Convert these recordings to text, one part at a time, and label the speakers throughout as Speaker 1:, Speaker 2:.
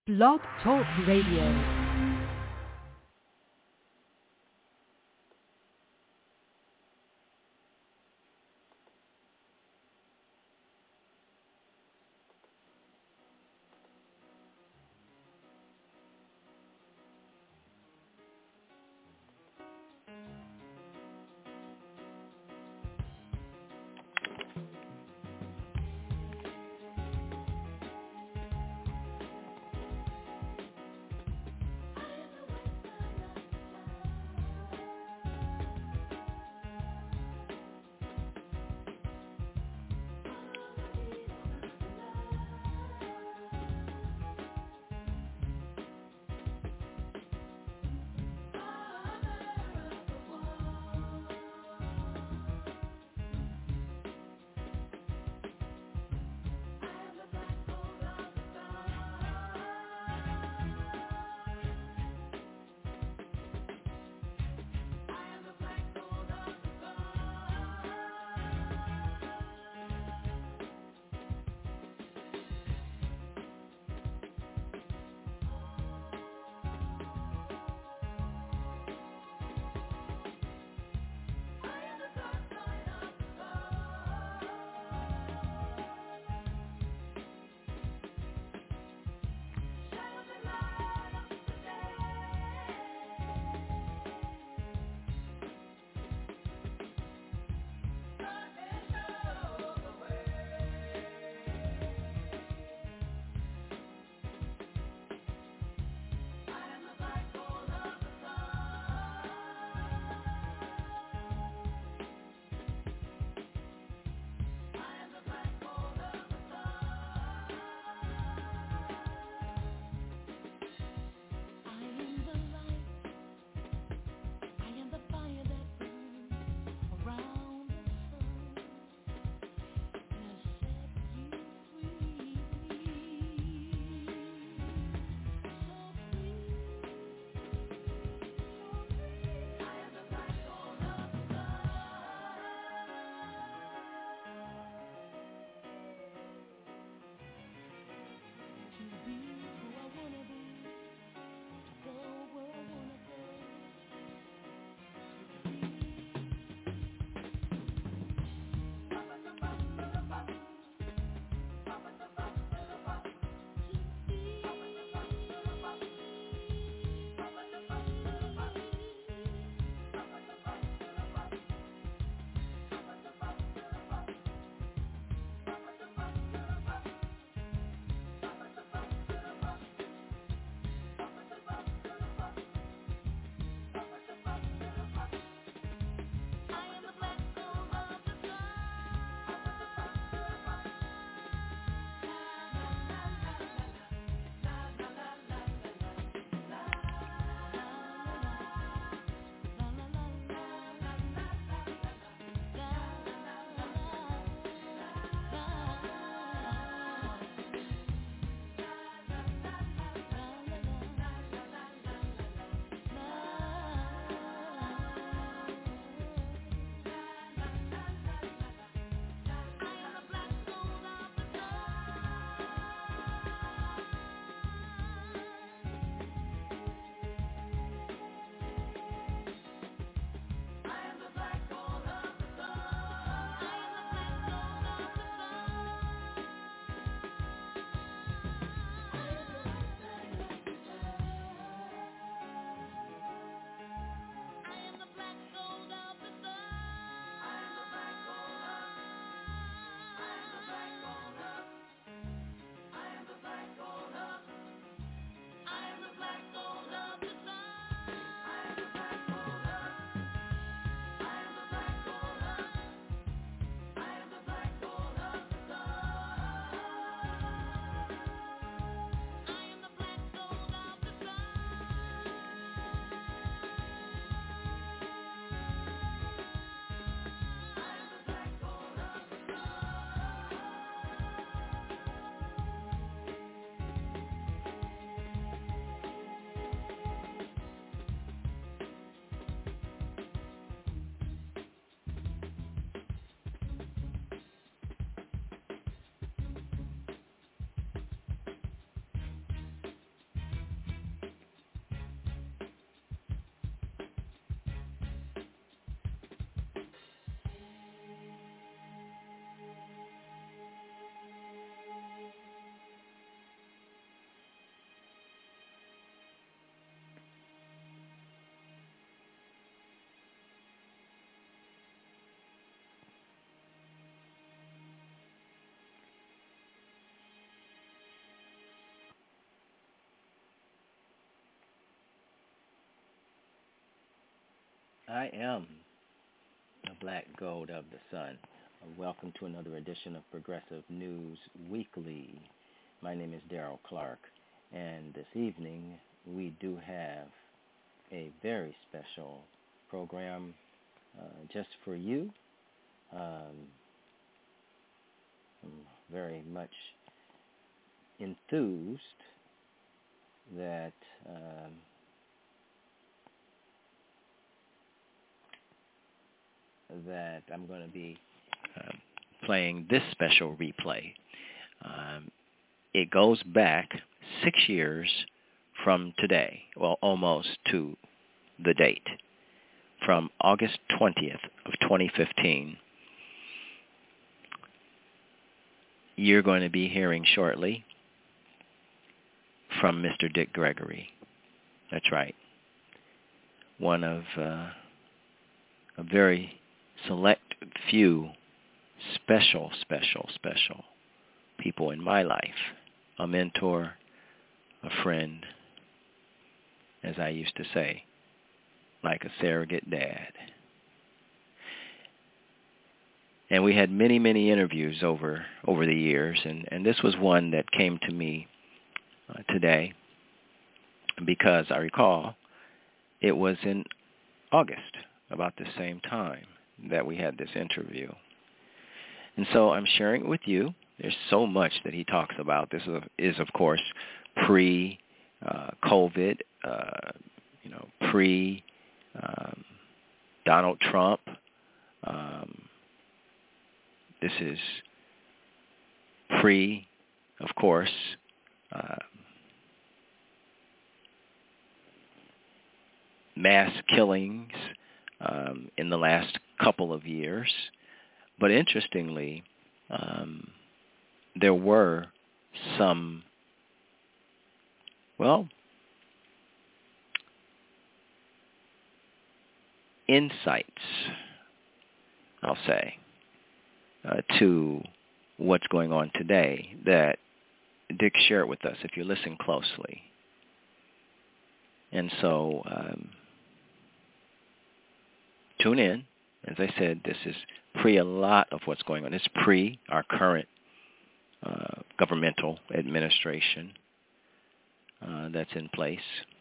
Speaker 1: Blog Talk Radio. I am the black gold of the sun. Welcome to another edition of Progressive News Weekly. My name is Daryl Clark, and this evening we do have a very special program just for you. I'm very much enthused that I'm going to be playing this special replay. It goes back 6 years from today, well, almost to the date, from August 20th of 2015. You're going to be hearing shortly from Mr. Dick Gregory. That's right. One of a very select few special people in my life. A mentor, a friend, as I used to say, like a surrogate dad. And we had many interviews over the years, and this was one that came to me today because I recall it was in August, about the same time that we had this interview. And so I'm sharing it with you. There's so much that he talks about. This is of course, pre-COVID, pre-Donald Trump. This is pre, of course, mass killings in the last couple of years. But interestingly, there were some, insights, I'll say, to what's going on today that Dick shared with us, if you listen closely. And so tune in. As I said, this is pre a lot of what's going on. It's pre our current governmental administration that's in place.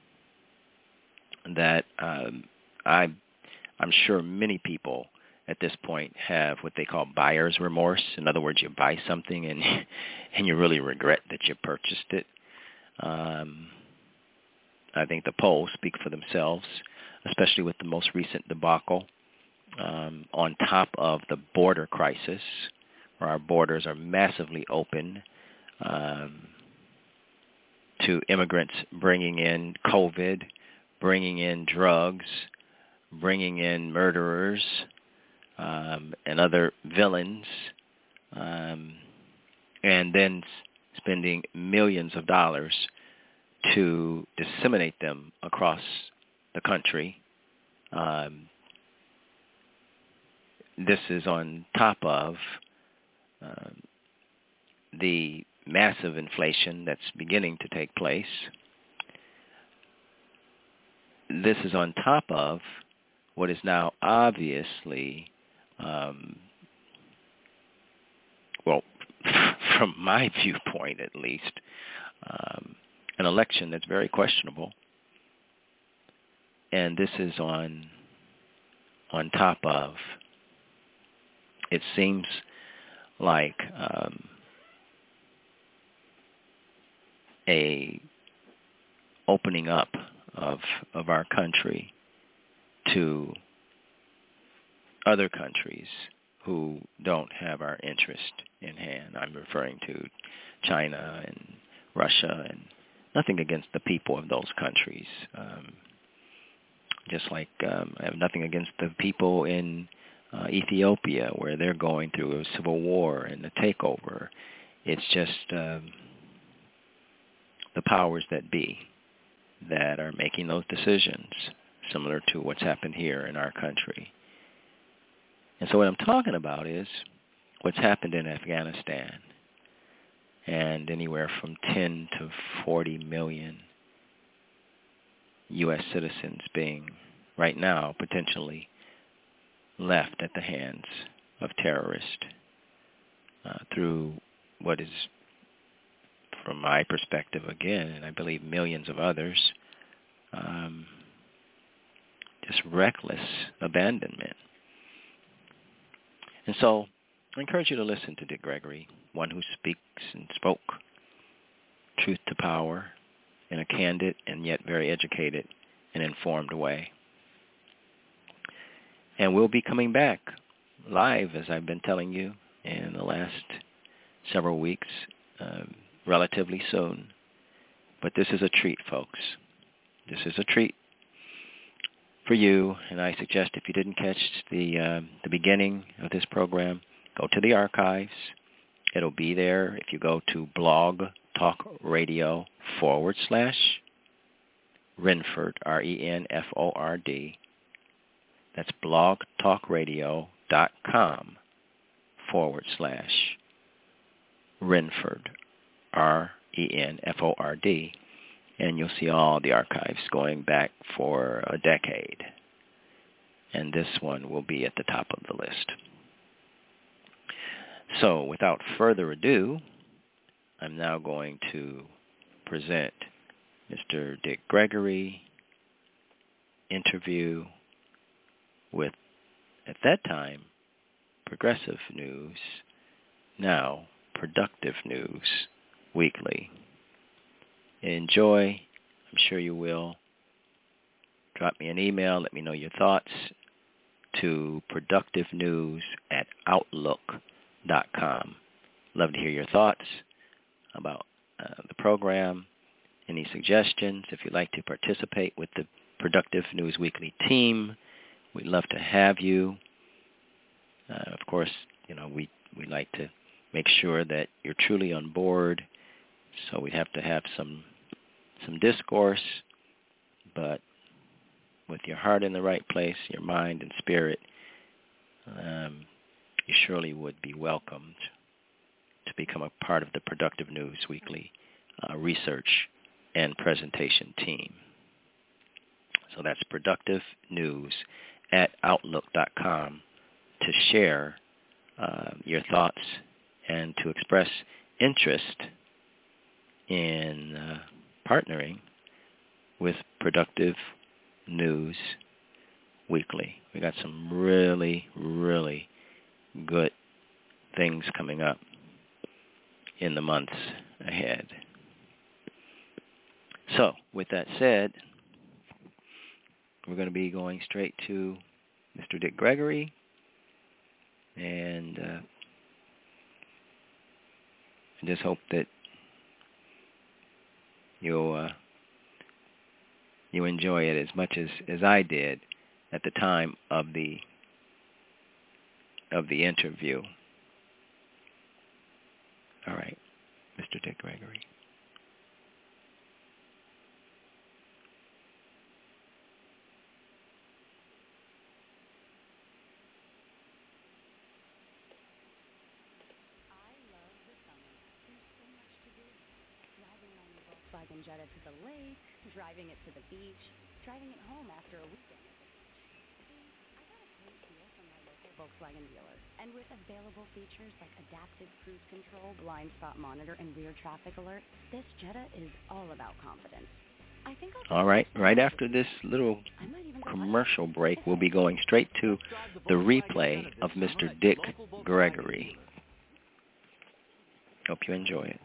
Speaker 1: That I'm sure many people at this point have what they call buyer's remorse. In other words, you buy something and you really regret that you purchased it. I think the polls speak for themselves, especially with the most recent debacle. On top of the border crisis, where our borders are massively open to immigrants bringing in COVID, bringing in drugs, bringing in murderers and other villains, and then spending millions of dollars to disseminate them across the country. This is on top of the massive inflation that's beginning to take place. This is on top of what is now obviously, from my viewpoint at least, an election that's very questionable. And this is on top of, it seems like a opening up of our country to other countries who don't have our interest in hand. I'm referring to China and Russia, and nothing against the people of those countries. Just like I have nothing against the people in Ethiopia, where they're going through a civil war and a takeover. It's just the powers that be that are making those decisions, similar to what's happened here in our country. And so what I'm talking about is what's happened in Afghanistan, and anywhere from 10 to 40 million U.S. citizens being right now potentially left at the hands of terrorists through what is, from my perspective again, and I believe millions of others, just reckless abandonment. And so I encourage you to listen to Dick Gregory, one who speaks and spoke truth to power in a candid and yet very educated and informed way. And we'll be coming back live, as I've been telling you, in the last several weeks, relatively soon. But this is a treat, folks. This is a treat for you, and I suggest if you didn't catch the beginning of this program, go to the archives. It'll be there if you go to Blog Talk Radio /Renford, RENFORD. That's blogtalkradio.com /Renford, RENFORD. And you'll see all the archives going back for a decade. And this one will be at the top of the list. So without further ado, I'm now going to present Mr. Dick Gregory interview with, at that time, Progressive News, now Productive News Weekly. Enjoy. I'm sure you will. Drop me an email. Let me know your thoughts to productivenews@outlook.com. Love to hear your thoughts about the program. Any suggestions? If you'd like to participate with the Productive News Weekly team, we'd love to have you. Of course, we like to make sure that you're truly on board. So we have to have some discourse, but with your heart in the right place, your mind and spirit, you surely would be welcomed to become a part of the Productive News Weekly research and presentation team. So that's productivenews@outlook.com to share your thoughts and to express interest in partnering with Productive News Weekly. We got some really, really good things coming up in the months ahead. So, with that said, we're going to be going straight to Mr. Dick Gregory, and I just hope that you'll enjoy it as much as I did at the time of the interview. All right, Mr. Dick Gregory.
Speaker 2: Volkswagen Jetta to the lake, driving it to the beach, driving it home after a weekend. See, I got a great deal from my local Volkswagen dealer. And with available features like adaptive cruise control, blind spot monitor, and rear traffic alert, this Jetta is all about confidence. I think all right, right after this little commercial break, we'll be going straight to the replay of Mr. Dick Gregory. Hope you enjoy it.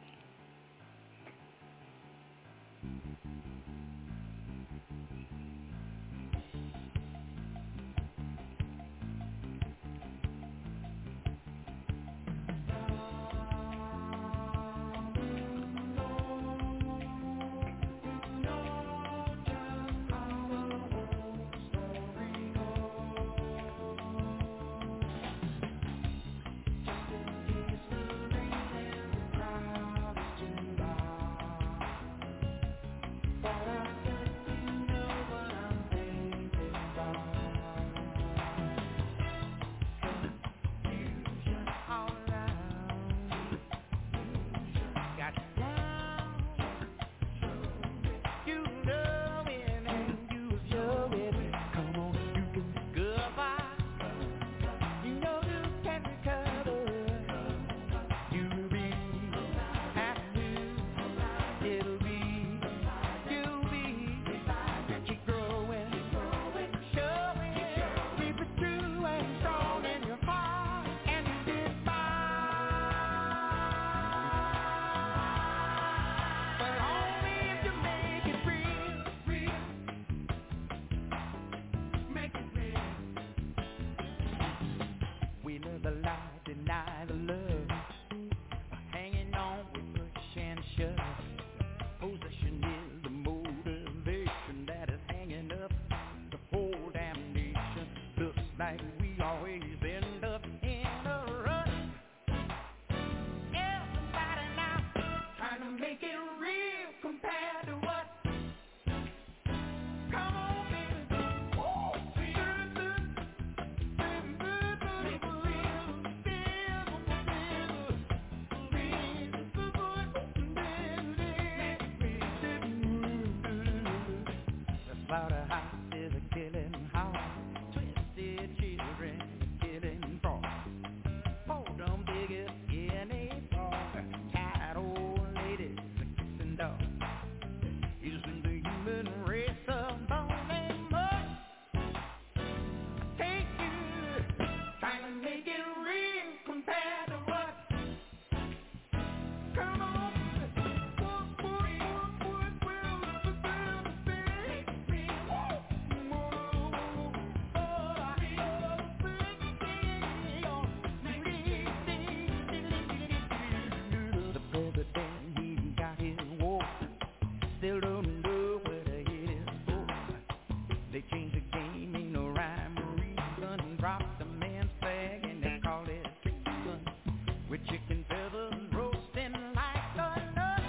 Speaker 3: still don't know where the head is for. They changed the game, ain't no rhyme or reason. Dropped the man's flag and they call it treason. With chicken feathers roasting like a nut.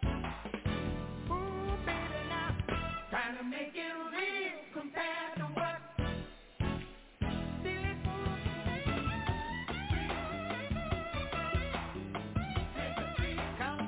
Speaker 3: Ooh, baby, now trying to make it real compared to what? Silly fool. Come.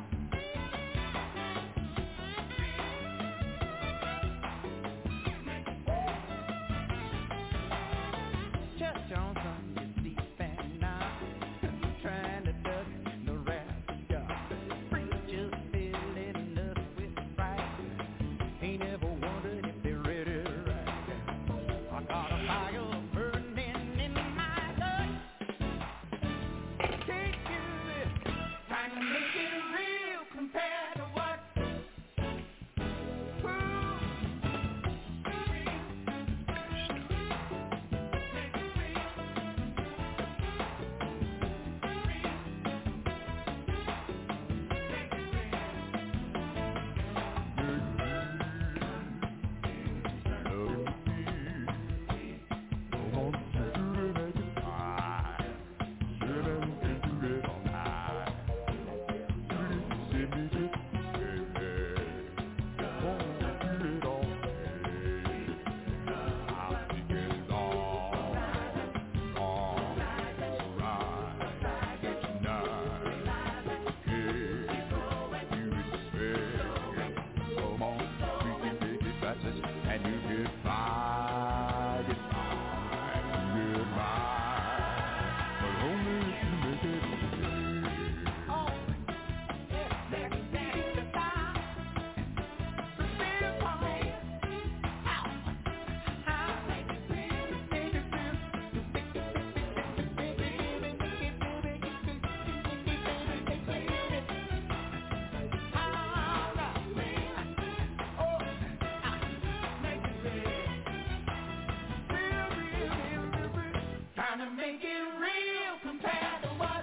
Speaker 3: Church on Sunday, sleep at night, trying to duck the wrath of God. Preachers filling us with fright, ain't ever wondered if they're ready right. I got a fire burning in my gut. Take this, trying to make it real compared to what? And you get by, but only if you make it real. Oh, yes, that's the style. The spirit calling. How make it real? Make it real. Trying to make it real compared to what?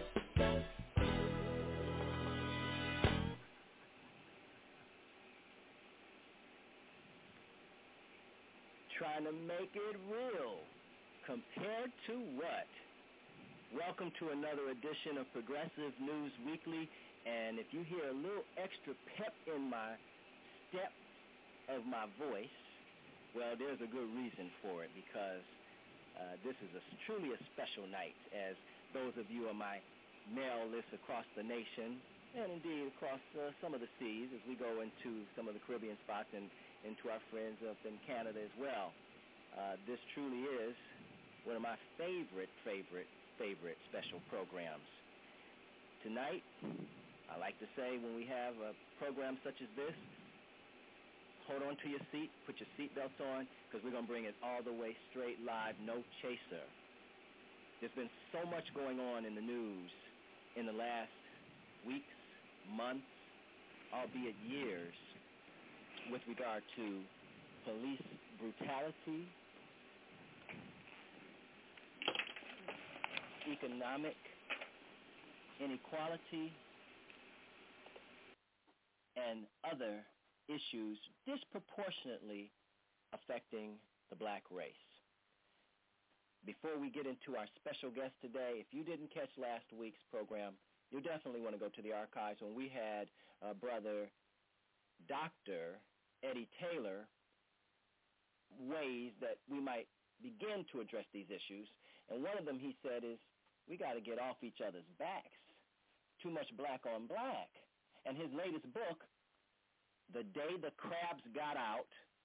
Speaker 1: Trying to make it real compared to what? Welcome to another edition of Progressive News Weekly, and if you hear a little extra pep in my step of my voice, well, there's a good reason for it, because this is truly a special night, as those of you on my mail list across the nation, and indeed across some of the seas, as we go into some of the Caribbean spots and into our friends up in Canada as well. This truly is one of my favorite special programs. Tonight, I like to say, when we have a program such as this, hold on to your seat, put your seatbelts on, because we're going to bring it all the way straight live, no chaser. There's been so much going on in the news in the last weeks, months, albeit years, with regard to police brutality, economic inequality, and other issues disproportionately affecting the black race. Before we get into our special guest today, if you didn't catch last week's program, you definitely want to go to the archives when we had brother Dr. Eddie Taylor, ways that we might begin to address these issues. And one of them, he said, is we got to get off each other's backs. Too much black on black. And his latest book, The Day the Crabs Got Out,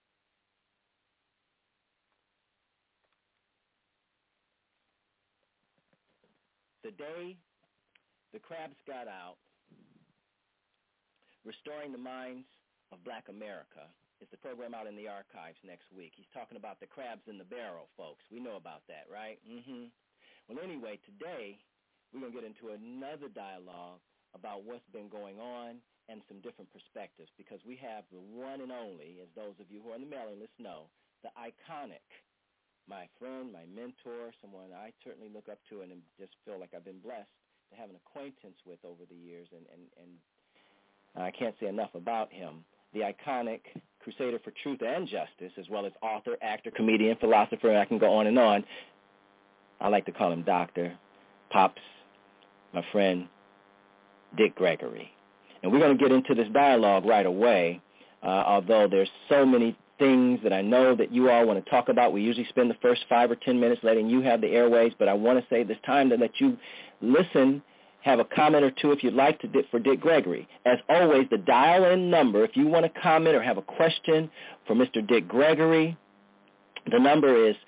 Speaker 1: The Day the Crabs Got Out, Restoring the Minds of Black America, is the program out in the archives next week. He's talking about the crabs in the barrel, folks. We know about that, right? Well, anyway, today we're going to get into another dialogue about what's been going on and some different perspectives, because we have the one and only, as those of you who are on the mailing list know, the iconic, my friend, my mentor, someone I certainly look up to and just feel like I've been blessed to have an acquaintance with over the years, and I can't say enough about him,
Speaker 4: the iconic crusader for truth and justice, as well as author, actor, comedian, philosopher, and I can go on and on. I like to call him Dr. Pops, my friend Dick Gregory. And we're going to get into this dialogue right away, although there's so many things that I know that you all want to talk about. We usually spend the first 5 or 10 minutes letting you have the airways, but I want to say this time to let you listen, have a comment or two if you'd like to for Dick Gregory. As always, the dial-in number, if you want to comment or have a question for Mr. Dick Gregory, the number is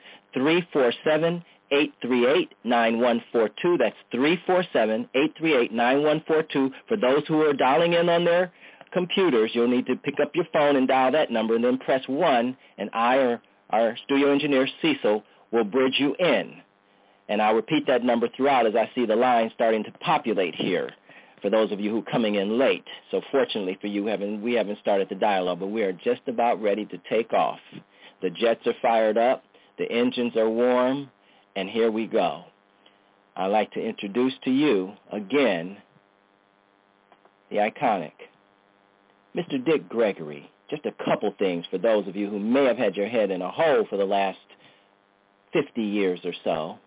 Speaker 4: 347-838-9142. That's 347-838-9142. For those who are dialing in on their computers, you'll need to pick up your phone and dial that number and then press 1, and I or our studio engineer, Cecil, will bridge you in. And I'll repeat that number throughout as I see the line starting to populate here for those of you who are coming in late. So fortunately for you, we haven't started the dialogue, but we are just about ready to take off. The jets are fired up, the engines are warm, and here we go. I'd like to introduce to you, again, the iconic Mr. Dick Gregory. Just a couple things for those of you who may have had your head in a hole for the last 50 years or so.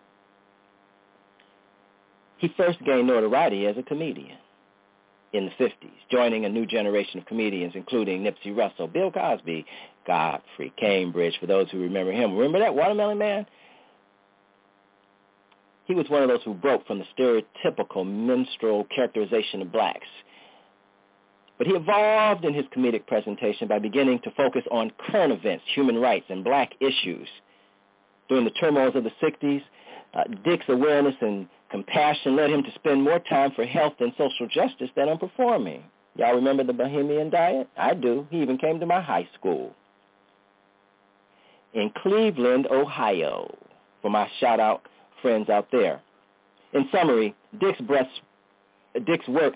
Speaker 4: He first gained notoriety as a comedian in the 50s, joining a new generation of comedians, including Nipsey Russell, Bill Cosby, Godfrey Cambridge, for those who remember him. Remember that Watermelon Man? He was one of those who broke from the stereotypical minstrel characterization of blacks. But he evolved in his comedic presentation by beginning to focus on current events, human rights, and black issues. During the turmoils of the 60s, Dick's awareness and compassion led him to spend more time for health and social justice than on performing. Y'all remember the Bohemian Diet? I do. He even came to my high school in Cleveland, Ohio, for my shout-out friends out there. In summary, Dick's work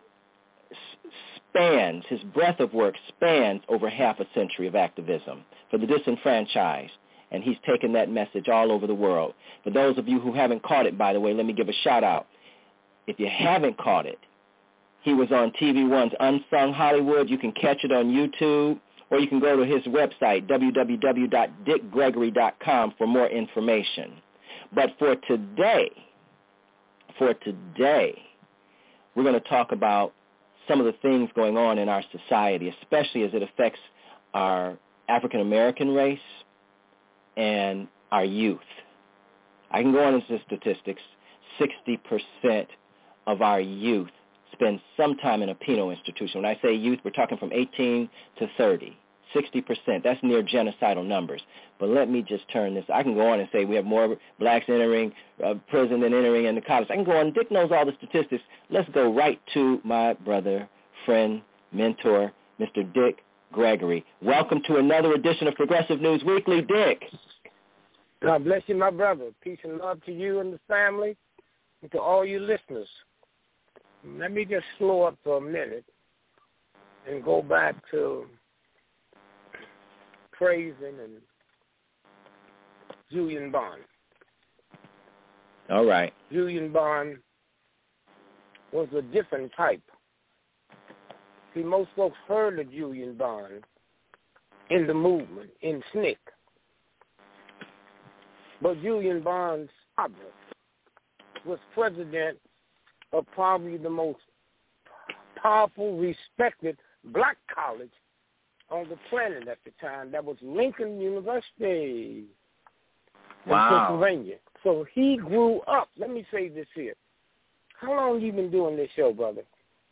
Speaker 4: his breadth of work spans over half a century of activism for the disenfranchised, and he's taken that message all over the world. For those of you who haven't caught it, by the way, let me give a shout-out. If you haven't caught it, he was on TV One's Unsung Hollywood. You can catch it on YouTube, or you can go to his website, www.dickgregory.com, for more information. But for today, we're going to talk about some of the things going on in our society, especially as it affects our African-American race and our youth. I can go on into the statistics. 60% of our youth spend some time in a penal institution. When I say youth, we're talking from 18 to 30. 60%. That's near genocidal numbers. But let me just turn this. I can go on and say we have more blacks entering prison than entering into college. I can go on. Dick knows all the statistics. Let's go right to my brother, friend, mentor, Mr. Dick Gregory. Welcome to another edition of Progressive News Weekly. Dick.
Speaker 5: God bless you, my brother. Peace and love to you and the family and to all you listeners. Let me just slow up for a minute and go back to praising and Julian Bond.
Speaker 4: All right.
Speaker 5: Julian Bond was a different type. See, most folks heard of Julian Bond in the movement, in SNCC. But Julian Bond's father was president of probably the most powerful, respected black college on the planet at the time. That was Lincoln University in Pennsylvania. So he grew up. Let me say this here. How long you been doing this show, brother?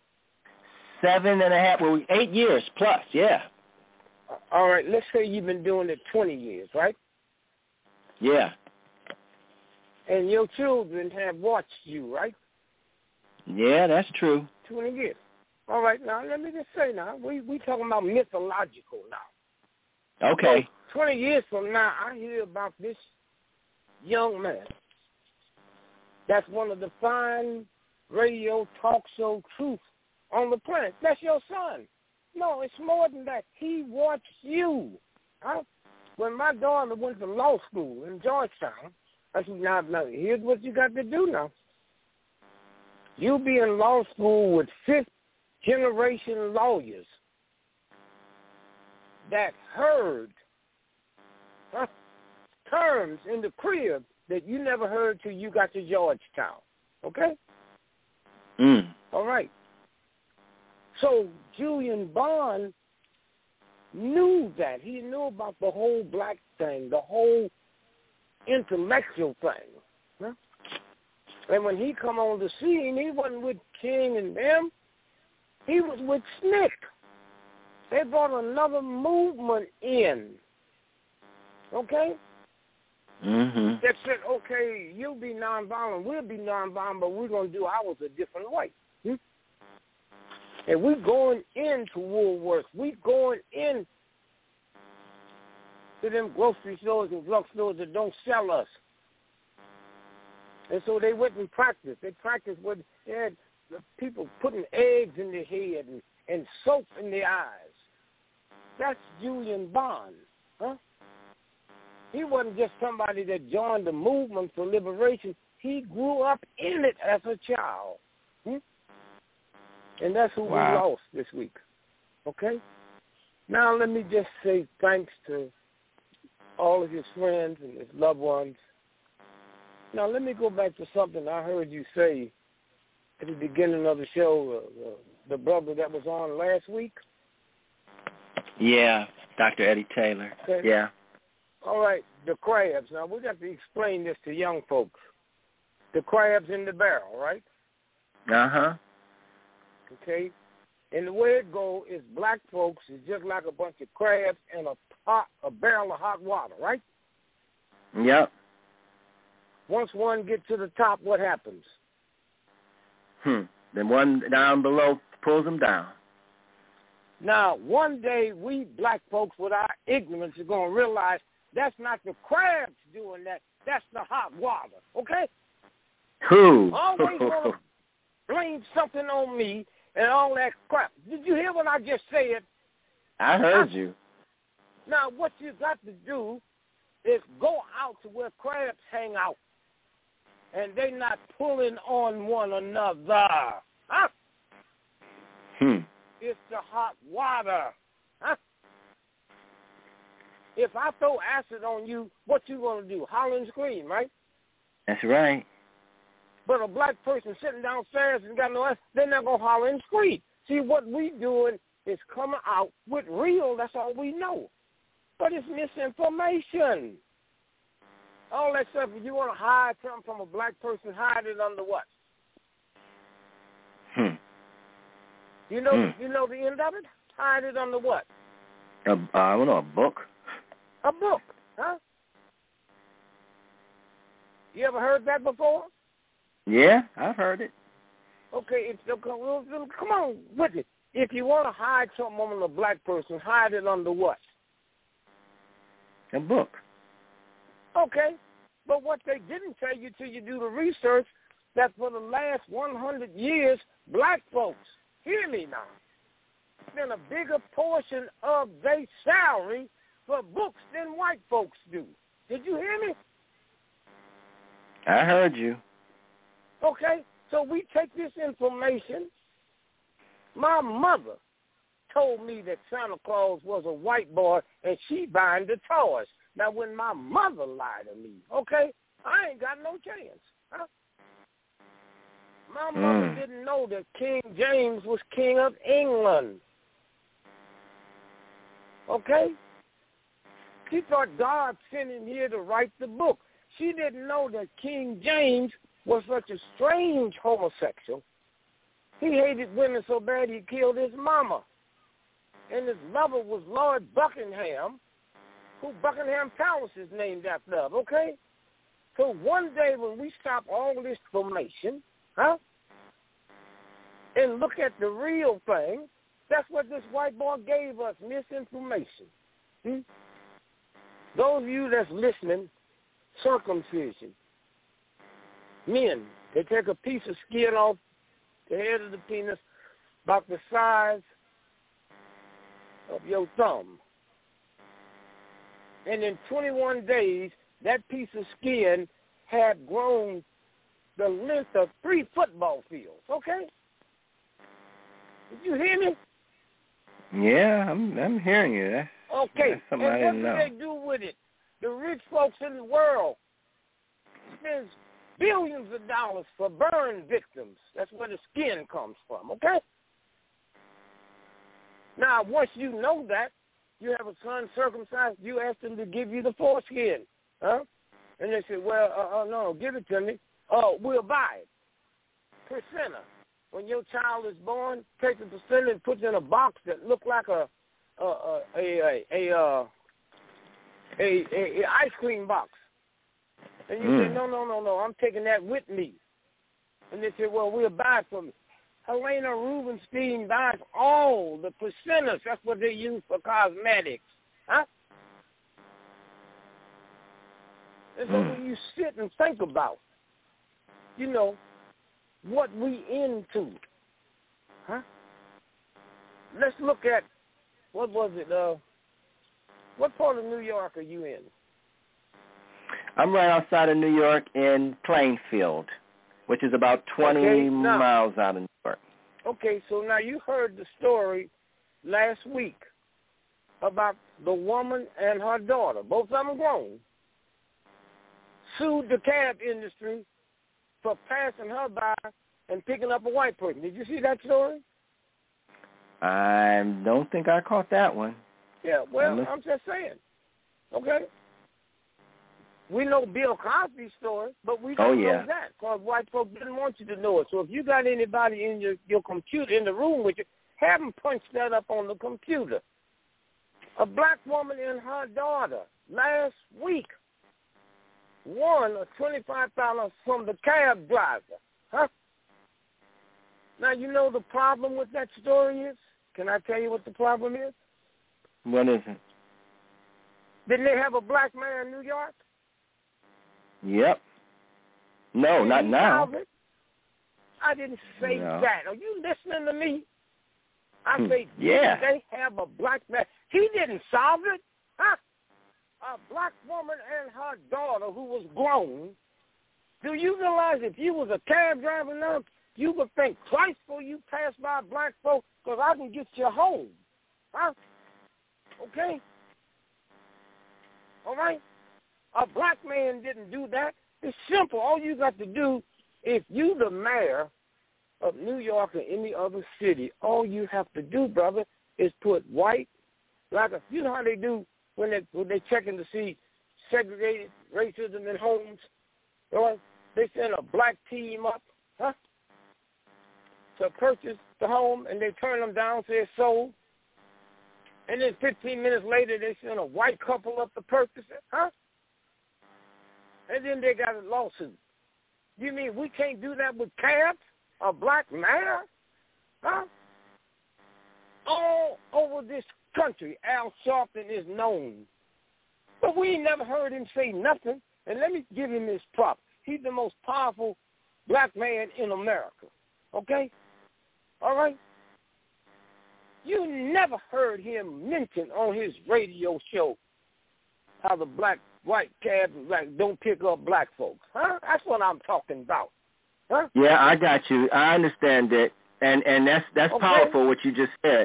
Speaker 4: 7.5, 8 years plus, yeah.
Speaker 5: All right, let's say you've been doing it 20 years, right?
Speaker 4: Yeah.
Speaker 5: And your children have watched you, right?
Speaker 4: Yeah, that's true.
Speaker 5: 20 years. All right, now, let me just say now, we talking about mythological now.
Speaker 4: Okay.
Speaker 5: So 20 years from now, I hear about this young man. That's one of the fine radio talk show truths on the planet. That's your son. No, it's more than that. He watched you. When my daughter went to law school in Georgetown, I said, now, here's what you got to do now. You be in law school with fifth-generation lawyers. that heard terms in the crib that you never heard till you got to Georgetown. Okay? All right. So Julian Bond knew that. He knew about the whole black thing, the whole intellectual thing. Huh? And when he come on the scene, he wasn't with King and them. He was with SNCC. They brought another movement in. Okay? That said, okay, you'll be nonviolent, we'll be nonviolent, but we're going to do ours a different way. And we're going into Woolworths. We're going in to them grocery stores and drugstores that don't sell us. And so they went and practiced. They practiced what they had people putting eggs in their head and soap in their eyes. That's Julian Bond, huh? He wasn't just somebody that joined the movement for liberation. He grew up in it as a child. And that's who we lost this week. Okay? Now let me just say thanks to all of his friends and his loved ones. Now let me go back to something I heard you say at the beginning of the show, the brother that was on last week.
Speaker 4: Yeah, Dr. Eddie Taylor.
Speaker 5: Okay.
Speaker 4: Yeah.
Speaker 5: All right, the crabs. Now, we got to explain this to young folks. The crabs in the barrel, right?
Speaker 4: Uh-huh.
Speaker 5: Okay? And the way it goes is black folks is just like a bunch of crabs in a barrel of hot water, right?
Speaker 4: Yep.
Speaker 5: Once one gets to the top, what happens?
Speaker 4: Then one down below pulls them down.
Speaker 5: Now, one day we black folks with our ignorance are going to realize that's not the crabs doing that. That's the hot water, okay?
Speaker 4: Who?
Speaker 5: Always want to blame something on me and all that crap. Did you hear what I just said?
Speaker 4: I heard you.
Speaker 5: Now, what you got to do is go out to where crabs hang out, and they not pulling on one another. Huh? It's the hot water. Huh? If I throw acid on you, what you going to do? Holler and scream, right?
Speaker 4: That's right.
Speaker 5: But a black person sitting downstairs and got no acid, they're not going to holler and scream. See, what we doing is coming out with real. That's all we know. But it's misinformation. All that stuff, if you want to hide something from a black person, hide it under what? You know the end of it? Hide it under what?
Speaker 4: I don't know, a book?
Speaker 5: A book, huh? You ever heard that before?
Speaker 4: Yeah, I've heard it.
Speaker 5: Okay, come on with it. If you want to hide something on a black person, hide it under what?
Speaker 4: A book.
Speaker 5: Okay, but what they didn't tell you till you do the research, that for the last 100 years, black folks, hear me now, spend a bigger portion of their salary for books than white folks do. Did you hear me?
Speaker 4: I heard you.
Speaker 5: Okay, so we take this information. My mother told me that Santa Claus was a white boy and she buying the toys. Now, when my mother lied to me, okay, I ain't got no chance. Huh? My mother didn't know that King James was king of England. Okay? She thought God sent him here to write the book. She didn't know that King James was such a strange homosexual. He hated women so bad he killed his mama. And his lover was Lord Buckingham, who Buckingham Palace is named after, okay? So one day when we stop all this formation, huh, and look at the real thing, that's what this white boy gave us, misinformation. Those of you that's listening, circumcision. Men, they take a piece of skin off the head of the penis about the size of your thumb. And in 21 days, that piece of skin had grown the length of 3 football fields, okay? Did you hear me?
Speaker 4: Yeah, I'm hearing you.
Speaker 5: Okay,
Speaker 4: That's
Speaker 5: and
Speaker 4: something I
Speaker 5: what
Speaker 4: didn't
Speaker 5: do
Speaker 4: know.
Speaker 5: they do with it? The rich folks in the world spend billions of dollars for burn victims. That's where the skin comes from, okay? Now, once you know that, you have a son circumcised, you ask them to give you the foreskin, huh? And they say, well, no, give it to me. Oh, we'll buy it. Percenter. When your child is born, take the percenter and put it in a box that look like a ice cream box. And you say, no, I'm taking that with me. And they say, well, we'll buy it for me. Helena Rubinstein buys all the percenters. That's what they use for cosmetics. Huh? And so when you sit and think about, what we into, huh? Let's look at, what was it, what part of New York are you in?
Speaker 4: I'm right outside of New York in Plainfield, which is about 20 miles out of New York.
Speaker 5: Okay, so now you heard the story last week about the woman and her daughter, both of them grown, sued the cab industry for passing her by and picking up a white person. Did you see that story?
Speaker 4: I don't think I caught that one.
Speaker 5: Yeah, well, I'm just saying. Okay? We know Bill Cosby's story, but we don't know that because white folks didn't want you to know it. So if you got anybody in your computer in the room with you, have them punch that up on the computer. A black woman and her daughter last week won a $25 from the cab driver. Huh? Now, you know the problem with that story is? Can I tell you what the problem is?
Speaker 4: What is it?
Speaker 5: Didn't they have a black mayor in New York?
Speaker 4: Yep. No, not now.
Speaker 5: I didn't say that. Are you listening to me? I say,
Speaker 4: yeah.
Speaker 5: They have a black man. He didn't solve it. Huh? A black woman and her daughter who was grown. Do you realize if you was a cab driver now, you would think twice before you pass by black folks because I can get you home. Huh? Okay? All right? A black man didn't do that. It's simple. All you got to do, if you the mayor of New York or any other city, all you have to do, brother, is put white, you know how they do when they checking to see segregated racism in homes? Right? They send a black team up, huh, to purchase the home, and they turn them down, say it's sold. And then 15 minutes later, they send a white couple up to purchase it, huh? And then they got a lawsuit. You mean we can't do that with cabs? A black mayor? Huh? All over this country, Al Sharpton is known. But we ain't never heard him say nothing. And let me give him his props. He's the most powerful black man in America. Okay? All right? You never heard him mention on his radio show how the white cabs don't pick up black folks. Huh? That's what I'm talking about. Huh?
Speaker 4: Yeah, I got you. I understand it. And that's powerful what you just said.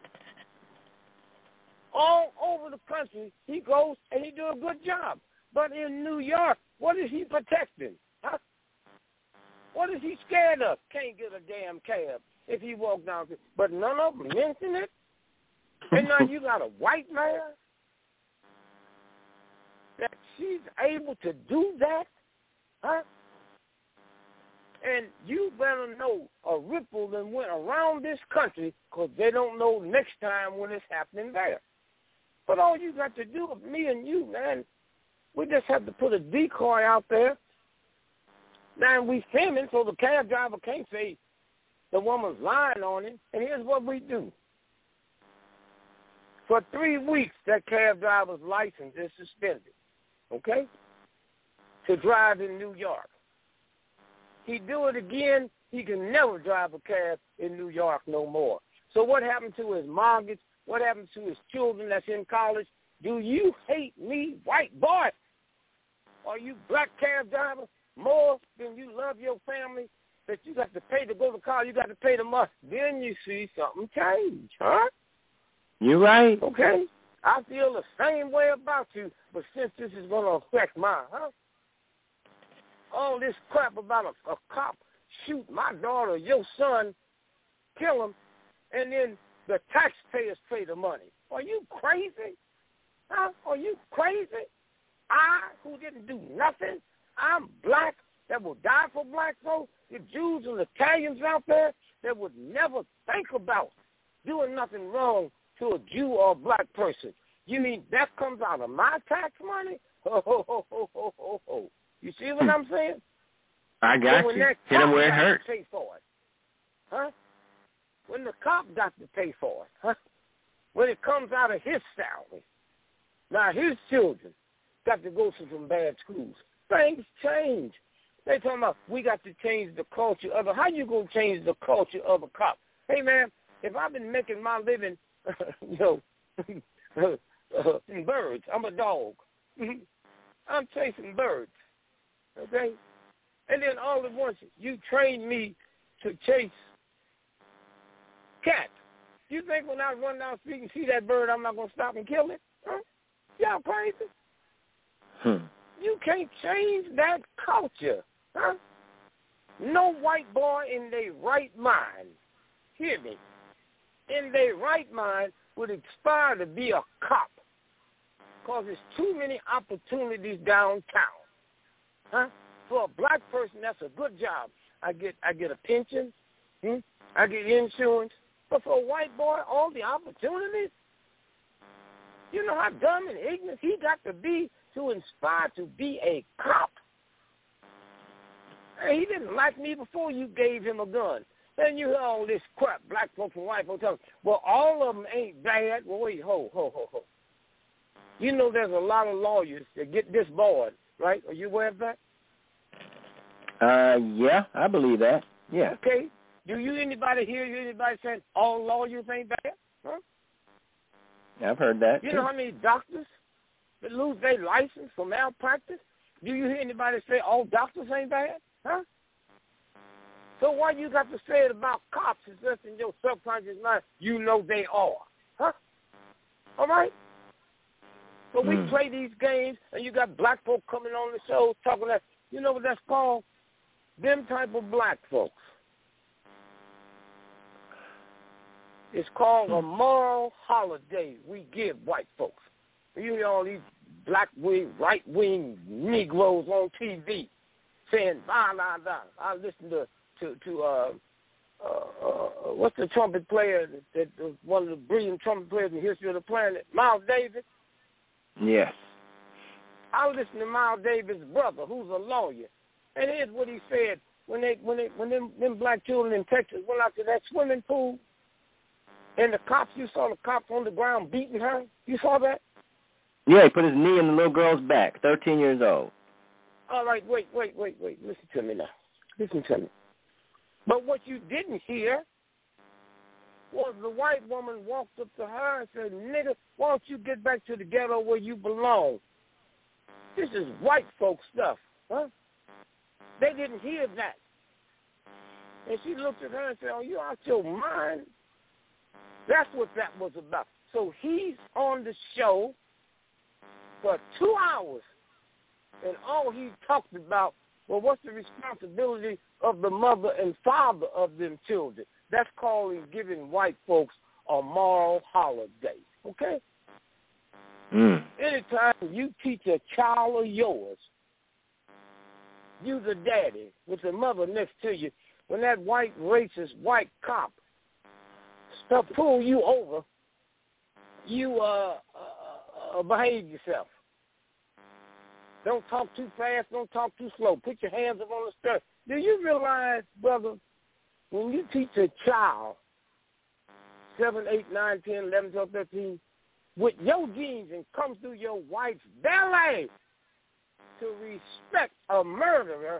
Speaker 5: All over the country, he goes and he do a good job. But in New York, what is he protecting? Huh? What is he scared of? Can't get a damn cab if he walk down. But none of them mention it. And now you got a white mayor that she's able to do that, huh? And you better know a ripple that went around this country because they don't know next time when it's happening there. But all you got to do is me and you, man, we just have to put a decoy out there. Now we filming so the cab driver can't say the woman's lying on him. And here's what we do. For 3 weeks, that cab driver's license is suspended, okay, to drive in New York. He do it again, he can never drive a cab in New York no more. So what happened to his mortgage? What happened to his children that's in college? Do you hate me, white boy? Are you black cab driver more than you love your family that you got to pay to go to college, you got to pay the money? Then you see something change, huh?
Speaker 4: You're right.
Speaker 5: Okay. I feel the same way about you, but since this is going to affect mine, all this crap about a cop shoot my daughter, your son, kill him, and then the taxpayers pay the money. Are you crazy? Are you crazy? I, who didn't do nothing, I'm black, that will die for black folks, the Jews and Italians out there that would never think about doing nothing wrong to a Jew or a black person. You mean that comes out of my tax money? Ho. You see what I'm saying?
Speaker 4: I got you. Hit him where it hurts.
Speaker 5: Pay for it. When the cop got to pay for it, when it comes out of his salary. Now his children got to go to some bad schools. Things change. They talking about we got to change the culture of how you gonna change the culture of a cop? Hey man, if I've been making my living, in birds, I'm a dog. I'm chasing birds. Okay? And then all at once you train me to chase cats. You think when I run down the street and see that bird, I'm not gonna stop and kill it? Y'all crazy? You can't change that culture. No white boy in their right mind, hear me, in their right mind would aspire to be a cop because there's too many opportunities downtown. For a black person, that's a good job. I get a pension. I get insurance. But for a white boy, all the opportunities, you know how dumb and ignorant he got to be to inspire to be a cop. Hey, he didn't like me before you gave him a gun. Then you hear all this crap, black folks and white folks telling, well, all of them ain't bad. Well, wait, ho. You know there's a lot of lawyers that get disbarred, right? Are you aware of that?
Speaker 4: Yeah, I believe that. Yeah.
Speaker 5: Okay. Do you anybody saying all lawyers ain't bad?
Speaker 4: I've heard that.
Speaker 5: You know how many doctors that lose their license for malpractice? Do you hear anybody say all doctors ain't bad? So why you got to say it about cops? It's just in your subconscious mind. You know they are. All right? So we play these games, and you got black folk coming on the show talking that. You know what that's called? Them type of black folks. It's called a moral holiday we give white folks. You hear all these black-wing, right-wing Negroes on TV saying, blah, blah, blah. I listen to what's the trumpet player that one of the brilliant trumpet players in the history of the planet, Miles Davis?
Speaker 4: Yes.
Speaker 5: I listen to Miles Davis' brother, who's a lawyer. And here's what he said when them black children in Texas went out to that swimming pool, and you saw the cops on the ground beating her. You saw that?
Speaker 4: Yeah, he put his knee in the little girl's back, 13 years old.
Speaker 5: All right, wait. Listen to me now. Listen to me. But what you didn't hear was the white woman walked up to her and said, nigga, why don't you get back to the ghetto where you belong? This is white folk stuff. They didn't hear that. And she looked at her and said, oh, you out your mind? That's what that was about. So he's on the show for 2 hours, and all he talked about, well, what's the responsibility of the mother and father of them children? That's calling giving white folks a moral holiday, okay? Anytime you teach a child of yours, you the daddy with the mother next to you, when that white racist white cop pull you over, you behave yourself. Don't talk too fast. Don't talk too slow. Put your hands up on the steering. Do you realize, brother, when you teach a child, 7, 8, 9, 10, 11, 12, 13, with your genes and come through your wife's belly to respect a murderer,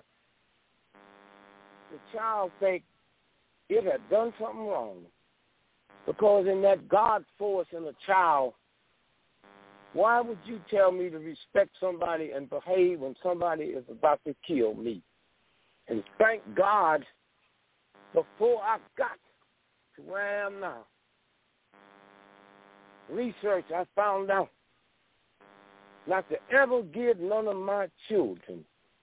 Speaker 5: the child think it had done something wrong. Because in that God force in a child, why would you tell me to respect somebody and behave when somebody is about to kill me? And thank God, before I got to where I am now, research, I found out not to ever give none of my children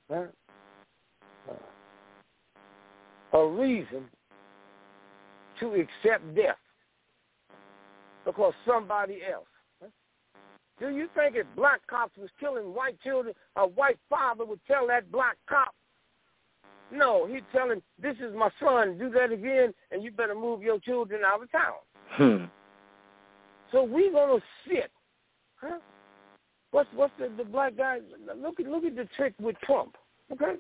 Speaker 5: a reason to accept death because somebody else. Do you think if black cops was killing white children, a white father would tell that black cop, no, he'd tell him, this is my son, do that again, and you better move your children out of town. So we're going to sit. What's the black guy? Look at the trick with Trump, okay?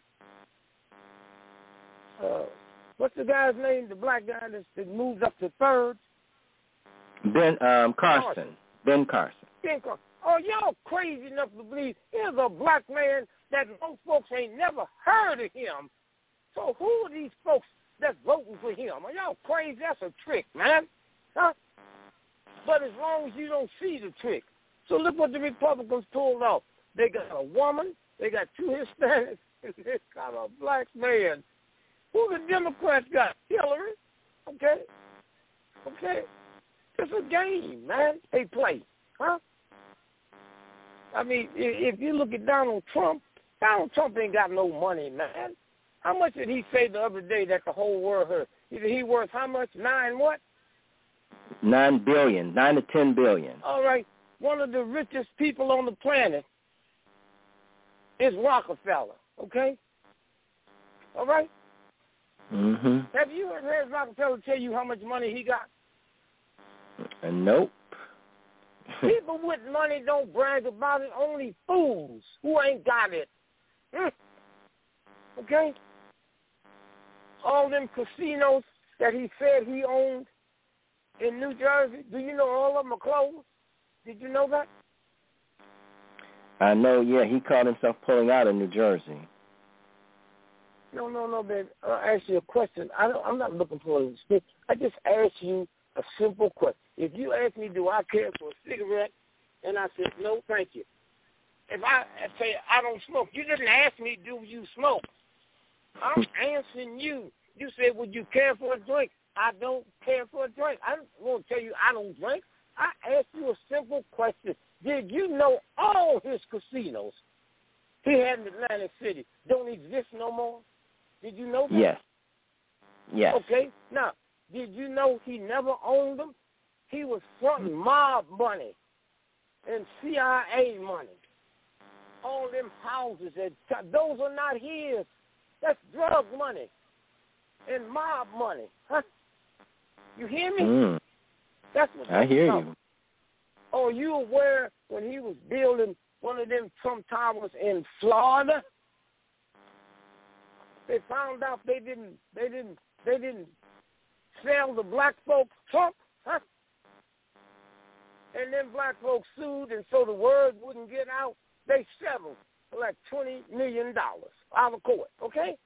Speaker 5: What's the guy's name, the black guy that moved up to third?
Speaker 4: Ben Carson. Ben Carson.
Speaker 5: Oh, y'all crazy enough to believe here's a black man that most folks ain't never heard of him. So who are these folks that's voting for him? Are y'all crazy? That's a trick, man. But as long as you don't see the trick. So look what the Republicans pulled off. They got a woman, they got two Hispanics, and they got a black man. Who the Democrats got? Hillary. Okay? It's a game, man. They play. I mean, if you look at Donald Trump ain't got no money, man. How much did he say the other day that the whole world heard? He worth how much? 9 what?
Speaker 4: 9 billion. 9 to 10 billion.
Speaker 5: All right. One of the richest people on the planet is Rockefeller, okay? All right?
Speaker 4: Mm-hmm.
Speaker 5: Have you ever heard Rockefeller tell you how much money he got?
Speaker 4: Nope.
Speaker 5: People with money don't brag about it. Only fools who ain't got it. Okay? All them casinos that he said he owned in New Jersey, do you know all of them are closed? Did you know that?
Speaker 4: I know, yeah, he called himself pulling out of New Jersey.
Speaker 5: No, baby. I'll ask you a question. I'm not looking for a speech. I just asked you a simple question. If you ask me, do I care for a cigarette, and I said, no, thank you. If I say I don't smoke, you didn't ask me, do you smoke? I'm answering you. You said, would you care for a drink? I don't care for a drink. I won't tell you I don't drink. I asked you a simple question. Did you know all his casinos he had in Atlantic City don't exist no more? Did you know that?
Speaker 4: Yes.
Speaker 5: Okay. Now, did you know he never owned them? He was fronting mob money and CIA money. All them houses, those are not his. That's drug money and mob money. Huh? You hear me? That's what
Speaker 4: I hear you.
Speaker 5: Oh, you aware when he was building one of them Trump towers in Florida? They found out they didn't sell the black folks Trump, huh? And then black folks sued, and so the word wouldn't get out. They settled for like $20 million out of court, okay?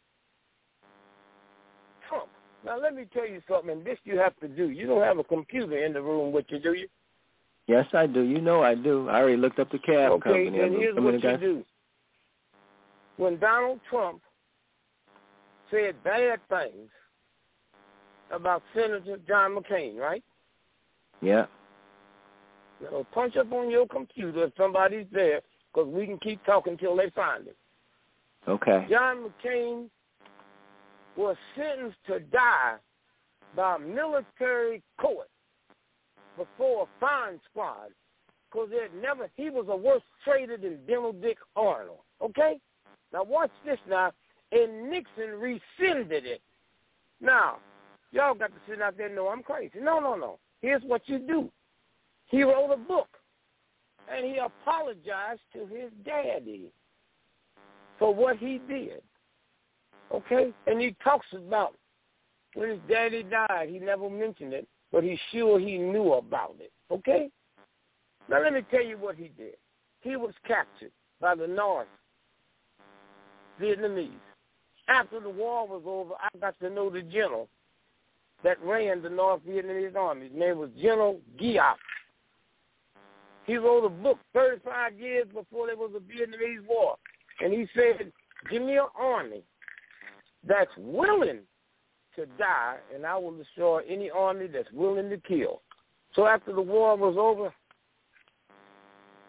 Speaker 5: Trump. Now, let me tell you something, and this you have to do. You don't have a computer in the room with you, do you?
Speaker 4: Yes, I do. You know I do. I already looked up the cab company.
Speaker 5: Okay, and here's what you do. When Donald Trump said bad things about Senator John McCain, right?
Speaker 4: Yeah.
Speaker 5: Now, punch up on your computer if somebody's there, because we can keep talking until they find him.
Speaker 4: Okay.
Speaker 5: John McCain was sentenced to die by a military court before a firing squad, because he was a worse traitor than Benedict Arnold. Okay? Now watch this now. And Nixon rescinded it. Now, y'all got to sit out there and know I'm crazy. No. Here's what you do. He wrote a book, and he apologized to his daddy for what he did. Okay? And he talks about when his daddy died, he never mentioned it, but he's sure he knew about it. Okay? Now, let me tell you what he did. He was captured by the North Vietnamese. After the war was over, I got to know the general that ran the North Vietnamese army. His name was General Giap. He wrote a book 35 years before there was a Vietnamese war. And he said, give me an army that's willing to die, and I will destroy any army that's willing to kill. So after the war was over,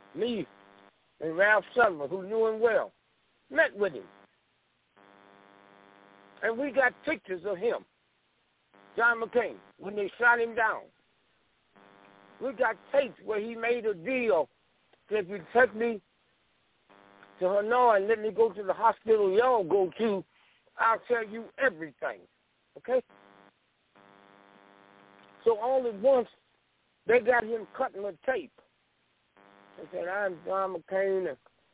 Speaker 5: me and Ralph Sutherland, who knew him well, met with him. And we got pictures of him, John McCain, when they shot him down. We got tapes where he made a deal that if you take me to Hanoi and let me go to the hospital y'all go to, I'll tell you everything. Okay? So all at once, they got him cutting the tape. They said, I'm John McCain,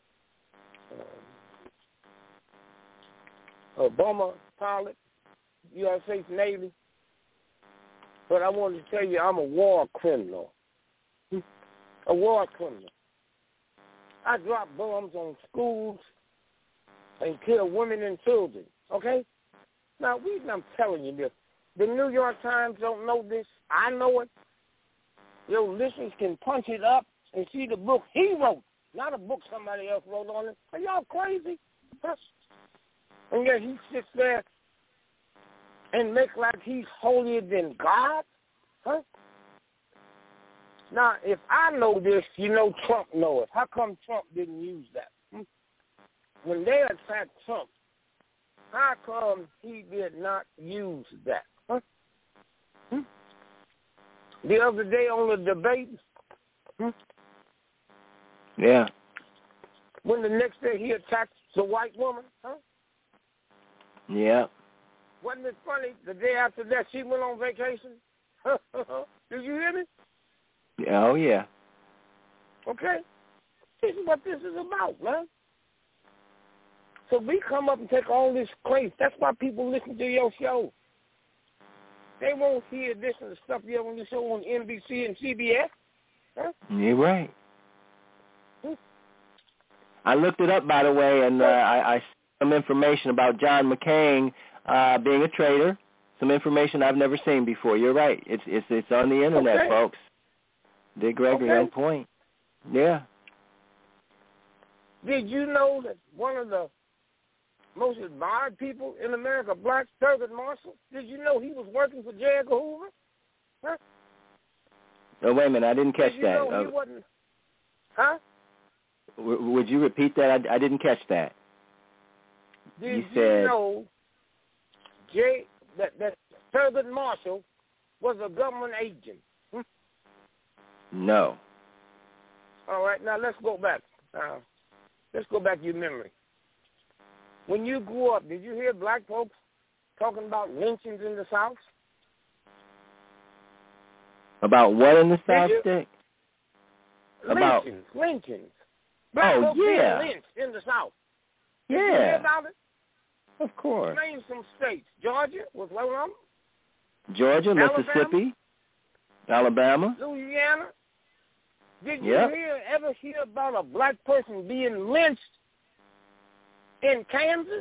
Speaker 5: Obama pilot, United States Navy. But I wanted to tell you I'm a war criminal. A war criminal. I drop bombs on schools and kill women and children. Okay? Now, the reason I'm telling you this, the New York Times don't know this. I know it. Your listeners can punch it up and see the book he wrote, not a book somebody else wrote on it. Are y'all crazy? Huh? And yet he sits there and make like he's holier than God? Huh? Now, if I know this, you know Trump know it. How come Trump didn't use that? When they attacked Trump, how come he did not use that? Huh? The other day on the debate,
Speaker 4: yeah.
Speaker 5: When the next day he attacked the white woman, huh?
Speaker 4: Yeah.
Speaker 5: Wasn't it funny? The day after that, she went on vacation. Did you hear me?
Speaker 4: Oh, yeah.
Speaker 5: Okay. This is what this is about, man. So we come up and take all this crazy. That's why people listen to your show. They won't hear this and the stuff you have on your show on NBC and CBS. Huh?
Speaker 4: You're right. I looked it up, by the way, and I some information about John McCain being a traitor. Some information I've never seen before. You're right. It's on the internet,
Speaker 5: okay.
Speaker 4: folks. Dick Gregory on point. Yeah.
Speaker 5: Did you know that one of the most admired people in America, black, Thurgood Marshall, did you know he was working for J. Edgar Hoover? Huh?
Speaker 4: Oh, wait a minute. I didn't catch
Speaker 5: did you
Speaker 4: that.
Speaker 5: Know he wasn't? Huh?
Speaker 4: Would you repeat that? I didn't catch that.
Speaker 5: Did
Speaker 4: you said,
Speaker 5: know that Thurgood Marshall was a government agent?
Speaker 4: No.
Speaker 5: All right, now let's go back. Let's go back to your memory. When you grew up, did you hear black folks talking about lynchings in the South?
Speaker 4: About what in the South, Dick?
Speaker 5: Lynchings. Black folks being lynched in the South. Did you hear about it?
Speaker 4: Of course.
Speaker 5: Name some states. Georgia was one of them.
Speaker 4: Georgia, Mississippi, Alabama,
Speaker 5: Louisiana. Did you ever hear about a black person being lynched in Kansas?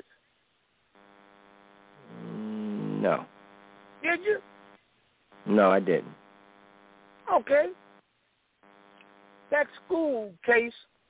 Speaker 4: No.
Speaker 5: Did you?
Speaker 4: No, I didn't.
Speaker 5: Okay. That school case,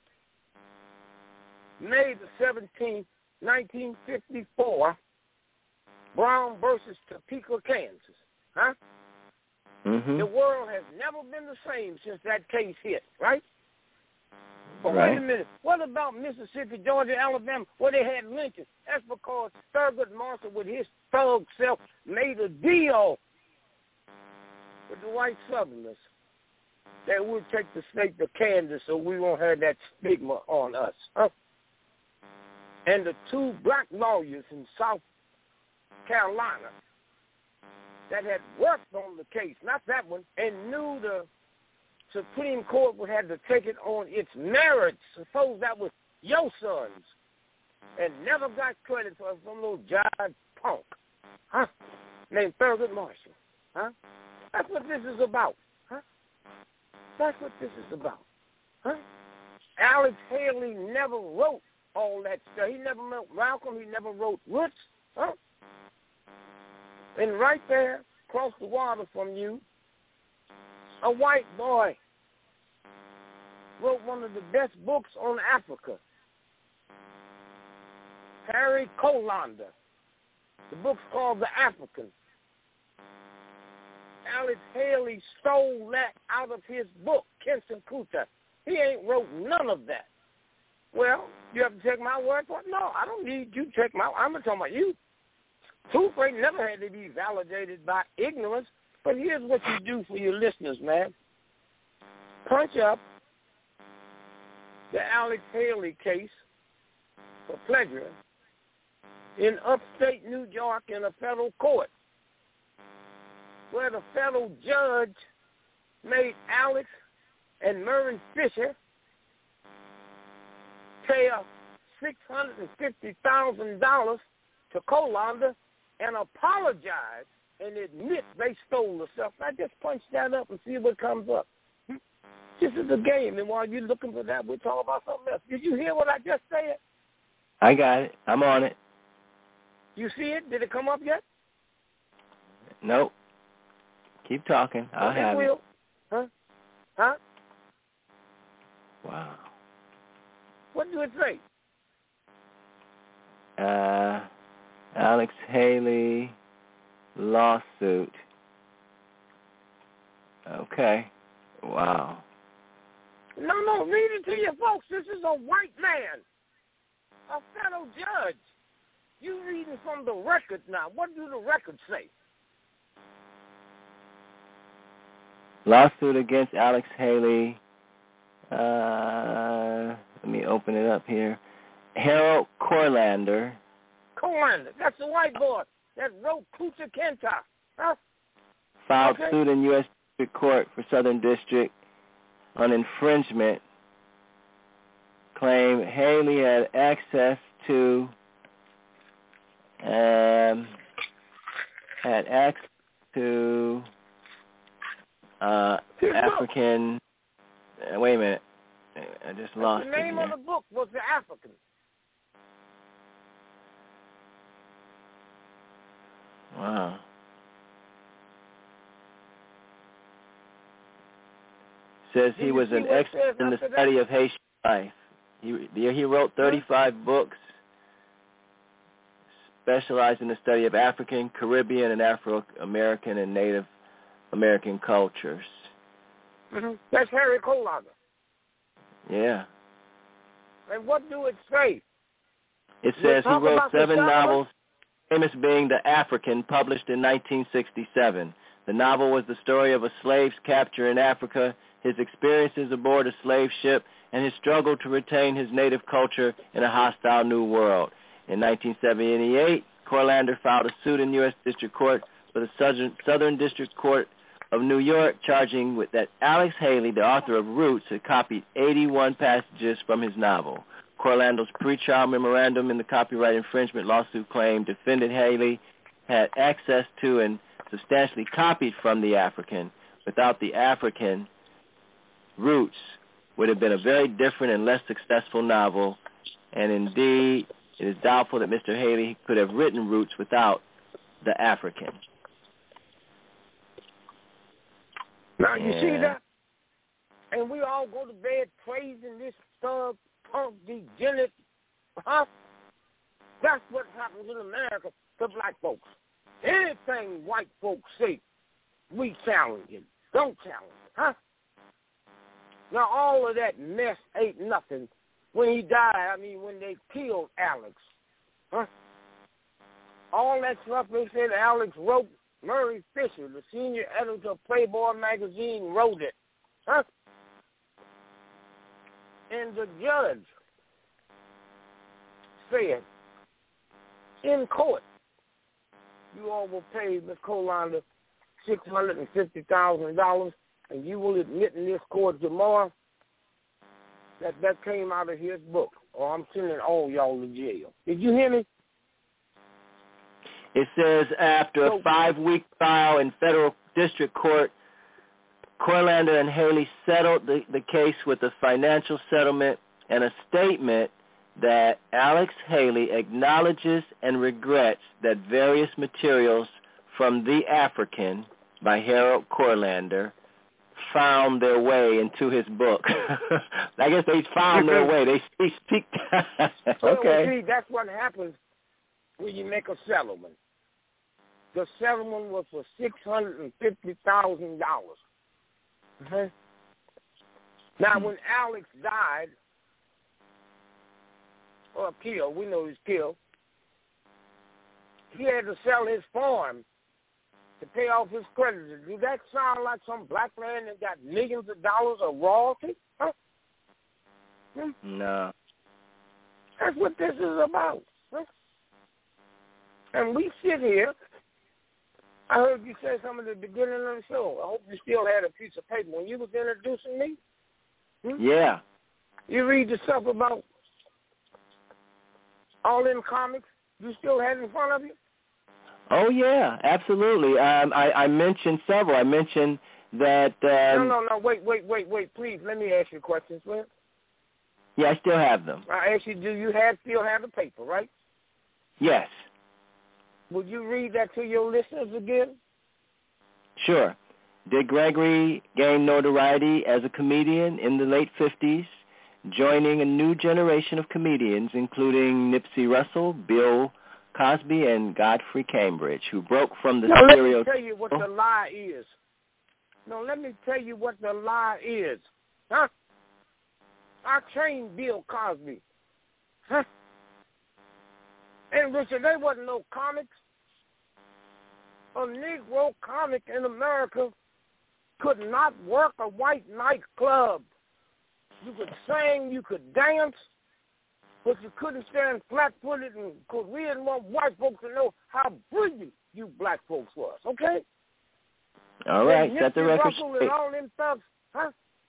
Speaker 5: May the 17th, 1954, Brown versus Topeka, Kansas. Huh?
Speaker 4: Mm-hmm.
Speaker 5: The world has never been the same since that case hit, right? But
Speaker 4: right.
Speaker 5: Wait a minute. What about Mississippi, Georgia, Alabama, where they had lynchings? That's because Thurgood Marshall, with his thug self, made a deal with the white Southerners that would take the state to Kansas so we won't have that stigma on us. Huh? And the two black lawyers in South Carolina that had worked on the case, not that one, and knew the Supreme Court would have to take it on its merits. Suppose that was your sons, and never got credit for some little jive punk, huh? Named Thurgood Marshall, huh? That's what this is about, huh? That's what this is about, huh? Alex Haley never wrote all that stuff. He never wrote Malcolm. He never wrote Roots, huh? And right there, across the water from you, a white boy wrote one of the best books on Africa. Harry Colander. The book's called The African. Alex Haley stole that out of his book, Kenson Kuta. He ain't wrote none of that. Well, you have to take my word for it? No, I don't need you to take my word. I'm not talking about you. Truth ain't never had to be validated by ignorance. But here's what you do for your listeners, man. Punch up the Alex Haley case for plagiarism in upstate New York in a federal court, where the federal judge made Alex and Murray Fisher pay $650,000 to Colander and apologize and admit they stole the stuff. I just punch that up and see what comes up. This is a game, and while you're looking for that, we're talking about something else. Did you hear what I just said?
Speaker 4: I got it. I'm on it.
Speaker 5: You see it? Did it come up yet?
Speaker 4: Nope. Keep talking. I'll have it.
Speaker 5: Huh?
Speaker 4: Wow.
Speaker 5: What do it say?
Speaker 4: Alex Haley lawsuit. Okay. Wow.
Speaker 5: No, read it to your folks. This is a white man, a federal judge. You reading from the record now. What do the records say?
Speaker 4: Lawsuit against Alex Haley. Let me open it up here. Harold Colander.
Speaker 5: That's the white boy that wrote Kunta Kinte. Huh?
Speaker 4: Filed suit in U.S. District Court for Southern District on infringement. Claim Haley had access to African. Wait a minute. I just lost it.
Speaker 5: The name of the book was The African.
Speaker 4: Wow. Says he was an expert in the study of Haitian life. He wrote 35 books, specialized in the study of African, Caribbean, and Afro-American and Native American cultures.
Speaker 5: Mm-hmm. That's Harry Colander.
Speaker 4: Yeah.
Speaker 5: And what do it say?
Speaker 4: It says he wrote 7 novels, famous being The African, published in 1967. The novel was the story of a slave's capture in Africa, his experiences aboard a slave ship, and his struggle to retain his native culture in a hostile new world. In 1978, Colander filed a suit in U.S. District Court for the Southern District Court of New York, charging with that Alex Haley, the author of Roots, had copied 81 passages from his novel. Colander's pretrial memorandum in the copyright infringement lawsuit claimed defendant Haley had access to and substantially copied from The African. Without The African, Roots would have been a very different and less successful novel, and indeed, it is doubtful that Mr. Haley could have written Roots without The African.
Speaker 5: Now, you see that? And we all go to bed praising this thug, punk, degenerate, huh? That's what happens in America to black folks. Anything white folks say, we challenge it. Don't challenge it, huh? Now, all of that mess ain't nothing. When he died, when they killed Alex, huh? All that stuff they said Alex wrote, Murray Fisher, the senior editor of Playboy magazine, wrote it, huh? And the judge said in court, you all will pay Ms. Colander $650,000, and you will admit in this court tomorrow that came out of his book, or I'm sending all y'all to jail. Did you hear me?
Speaker 4: It says after a 5-week trial in federal district court, Colander and Haley settled the case with a financial settlement and a statement that Alex Haley acknowledges and regrets that various materials from The African by Harold Colander found their way into his book. I guess they found their way. They speak. Okay.
Speaker 5: Well, see, that's what happens when you make a settlement. The settlement was for $650,000. Now, when Alex died, or killed, we know he's killed, he had to sell his farm to pay off his creditors. Do that sound like some black man that got millions of dollars of royalty? Huh?
Speaker 4: No.
Speaker 5: That's what this is about. Huh? And we sit here. I heard you say something at the beginning of the show. I hope you still had a piece of paper when you was introducing me.
Speaker 4: Yeah.
Speaker 5: You read the stuff about all them comics you still had in front of you?
Speaker 4: Oh, yeah, absolutely. I mentioned several. I mentioned that...
Speaker 5: No, wait. Please, let me ask you questions, man.
Speaker 4: Yeah, I still have them.
Speaker 5: I asked you, do you still have the paper, right?
Speaker 4: Yes.
Speaker 5: Would you read that to your listeners again?
Speaker 4: Sure. Dick Gregory gained notoriety as a comedian in the late 50s, joining a new generation of comedians, including Nipsey Russell, Bill Cosby, and Godfrey Cambridge, who broke from the stereotype.
Speaker 5: Let me tell you what the lie is. Let me tell you what the lie is. Huh? I trained Bill Cosby. Huh? And Richard, there wasn't no comics. A Negro comic in America could not work a white nightclub. You could sing, you could dance, but you couldn't stand flat-footed, and because we didn't want white folks to know how brilliant you black folks was, okay?
Speaker 4: All right, set the record
Speaker 5: Russell
Speaker 4: straight.
Speaker 5: And all them thugs, huh?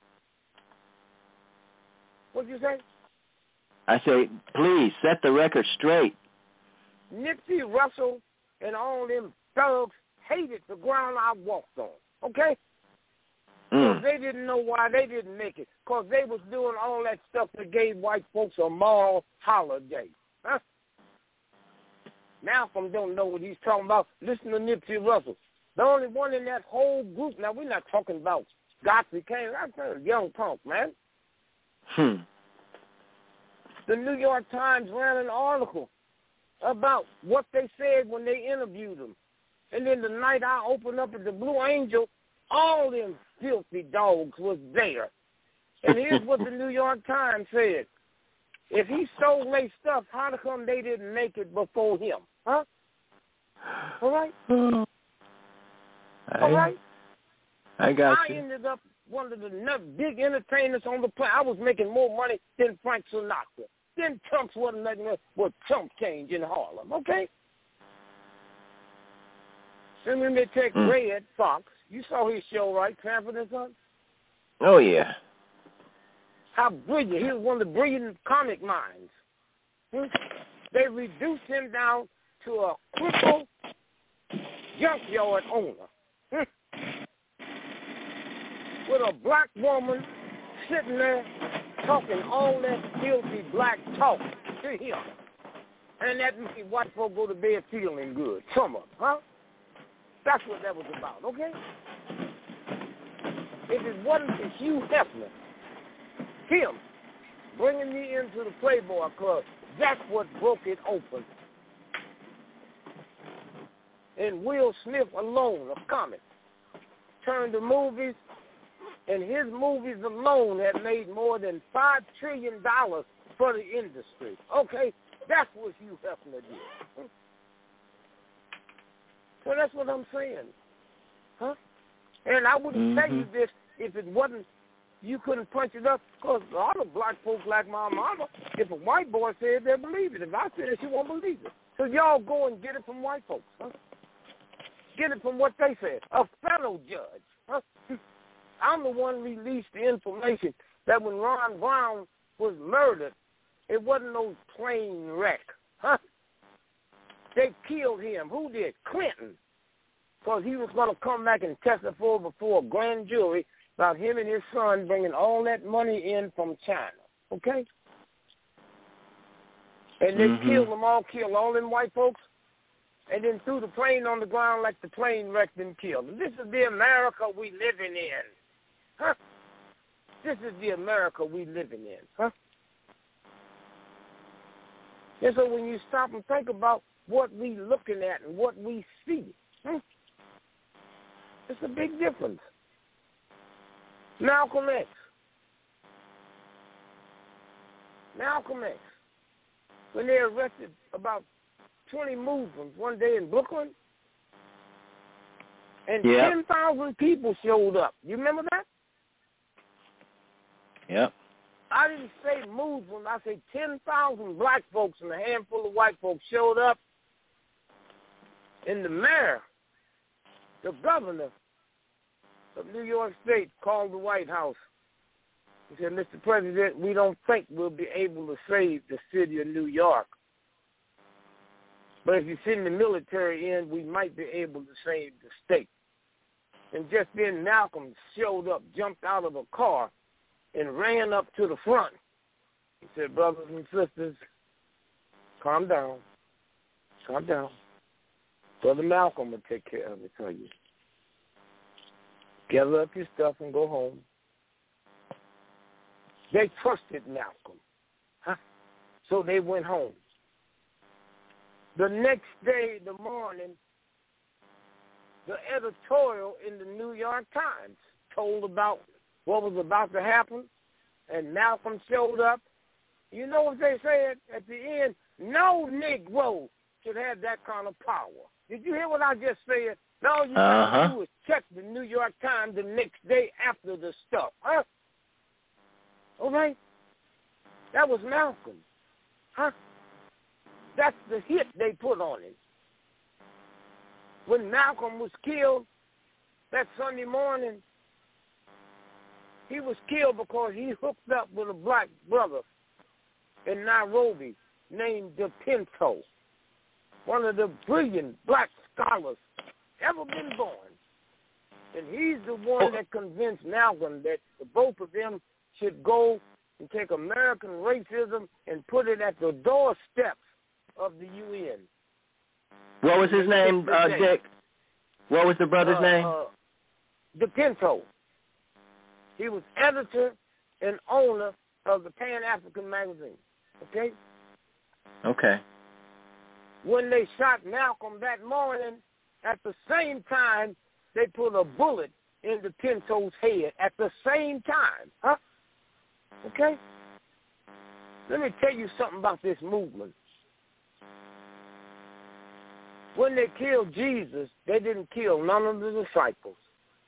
Speaker 5: What'd you say?
Speaker 4: I say, please, set the record straight.
Speaker 5: Nipsey Russell and all them thugs hated the ground I walked on, okay? Because they didn't know why they didn't make it. Because they was doing all that stuff that gave white folks a moral holiday. Huh? Malcolm don't know what he's talking about. Listen to Nipsey Russell. The only one in that whole group. Now, we're not talking about Godfrey Kane. I'm talking young punk, man. The New York Times ran an article about what they said when they interviewed him. And then the night I opened up at the Blue Angel, all them filthy dogs was there. And here's what the New York Times said. If he stole their stuff, how come they didn't make it before him? Huh? All right? All right?
Speaker 4: I got you.
Speaker 5: I ended up one of the big entertainers on the planet. I was making more money than Frank Sinatra. Then Trunks wasn't making it with chump change in Harlem, okay? And then they take Red Fox. You saw his show, right, Sanford and Son?
Speaker 4: Oh, yeah.
Speaker 5: How brilliant. He was one of the brilliant comic minds. They reduced him down to a crippled junkyard owner with a black woman sitting there talking all that filthy black talk to him. And that made white folk go to bed feeling good. Some of them, huh? That's what that was about, okay? If it wasn't for Hugh Hefner, him, bringing me into the Playboy Club, that's what broke it open. And Will Smith alone, a comic, turned to movies, and his movies alone had made more than $5 trillion for the industry. Okay, that's what Hugh Hefner did. So that's what I'm saying. Huh? And I wouldn't tell you this if it wasn't, you couldn't punch it up, because a lot of black folks like my mama, if a white boy said, they'll believe it. If I said it, she won't believe it. So y'all go and get it from white folks. Huh? Get it from what they said. A fellow judge. Huh? I'm the one who released the information that when Ron Brown was murdered, it wasn't no plane wreck. Huh? They killed him. Who did? Clinton. Because he was going to come back and testify before a grand jury about him and his son bringing all that money in from China. Okay? And they killed them all, killed all them white folks, and then threw the plane on the ground like the plane wrecked and killed them. This is the America we living in. Huh? This is the America we living in. Huh? And so when you stop and think about what we looking at and what we see, it's a big difference. Malcolm X, Malcolm X, when they arrested about 20 Muslims one day in Brooklyn, and 10,000 people showed up. You remember that?
Speaker 4: Yep.
Speaker 5: I didn't say Muslims. I said 10,000 black folks and a handful of white folks showed up. And the mayor, the governor of New York State, called the White House. He said, Mr. President, we don't think we'll be able to save the city of New York. But if you send the military in, we might be able to save the state. And just then Malcolm showed up, jumped out of a car, and ran up to the front. He said, brothers and sisters, calm down. Calm down. Brother Malcolm will take care of it for you. Gather up your stuff and go home. They trusted Malcolm. So they went home. The next day, the morning, the editorial in the New York Times told about what was about to happen, and Malcolm showed up. You know what they said at the end? No Negro should have that kind of power. Did you hear what I just said? All you got to do is check the New York Times the next day after the stuff. Okay? That was Malcolm. That's the hit they put on him. When Malcolm was killed that Sunday morning, he was killed because he hooked up with a black brother in Nairobi named DePinto, one of the brilliant black scholars ever been born. And he's the one that convinced Malcolm that the both of them should go and take American racism and put it at the doorsteps of the UN.
Speaker 4: What was his name, Dick? What was the brother's name?
Speaker 5: DePinto. He was editor and owner of the Pan-African magazine. Okay?
Speaker 4: Okay.
Speaker 5: When they shot Malcolm that morning, at the same time, they put a bullet in DePinto's head at the same time. Okay? Let me tell you something about this movement. When they killed Jesus, they didn't kill none of the disciples.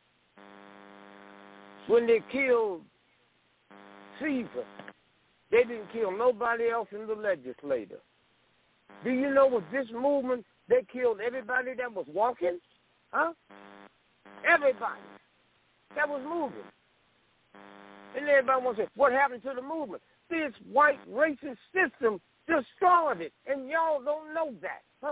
Speaker 5: When they killed Caesar, they didn't kill nobody else in the legislature. Do you know with this movement, they killed everybody that was walking? Everybody that was moving. And everybody wants to say, what happened to the movement? This white racist system destroyed it, and y'all don't know that.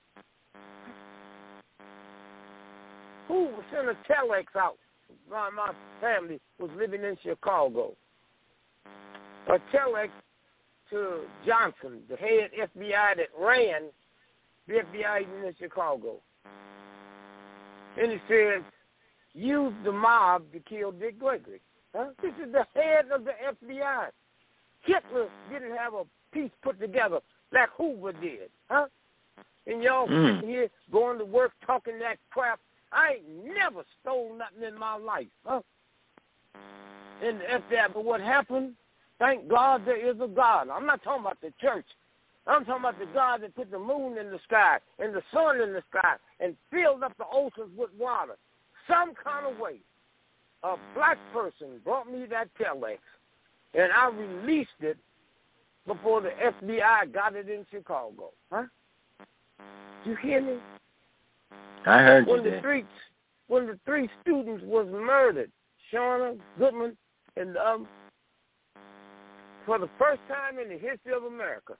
Speaker 5: Who sent a telex out? My family was living in Chicago. A telex to Johnson, the head FBI that ran the FBI in Chicago. And it says, use the mob to kill Dick Gregory. This is the head of the FBI. Hitler didn't have a piece put together like Hoover did. And y'all sitting here going to work talking that crap. I ain't never stole nothing in my life. In the FBI, but what happened? Thank God there is a God. I'm not talking about the church. I'm talking about the God that put the moon in the sky and the sun in the sky and filled up the oceans with water. Some kind of way, a black person brought me that telex, and I released it before the FBI got it in Chicago. You hear me?
Speaker 4: I heard you.
Speaker 5: When the three students was murdered, Shauna Goodman and for the first time in the history of America,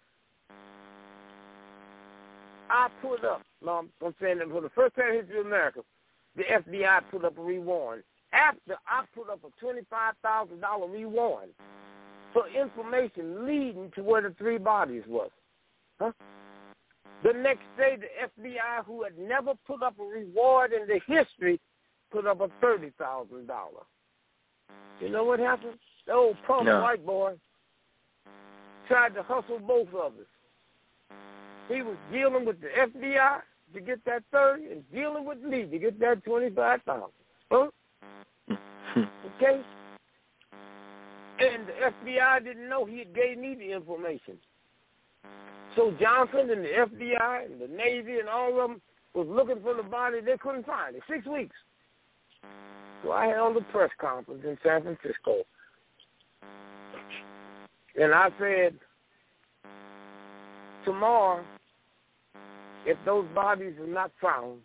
Speaker 5: I put up, I'm saying that for the first time in the history of America, the FBI put up a reward. After I put up a $25,000 reward for information leading to where the three bodies was. The next day, the FBI, who had never put up a reward in the history, put up a $30,000. You know what happened? The old punk white boy tried to hustle both of us. He was dealing with the FBI to get that 30 and dealing with me to get that 25,000. Okay? And the FBI didn't know he gave me the information. So Johnson and the FBI and the Navy and all of them was looking for the body. They couldn't find it. 6 weeks. So I held a press conference in San Francisco. And I said, tomorrow, if those bodies are not found,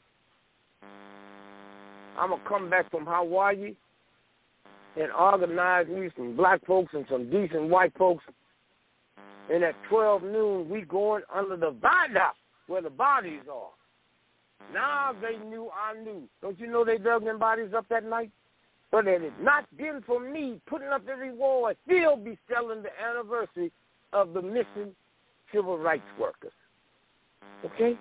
Speaker 5: I'm going to come back from Hawaii and organize me some black folks and some decent white folks. And at 12 noon, we going under the viaduct where the bodies are. Now they knew I knew. Don't you know they dug them bodies up that night? But it had not been for me putting up every wall, I'd still be selling the anniversary of the missing civil rights workers. Okay?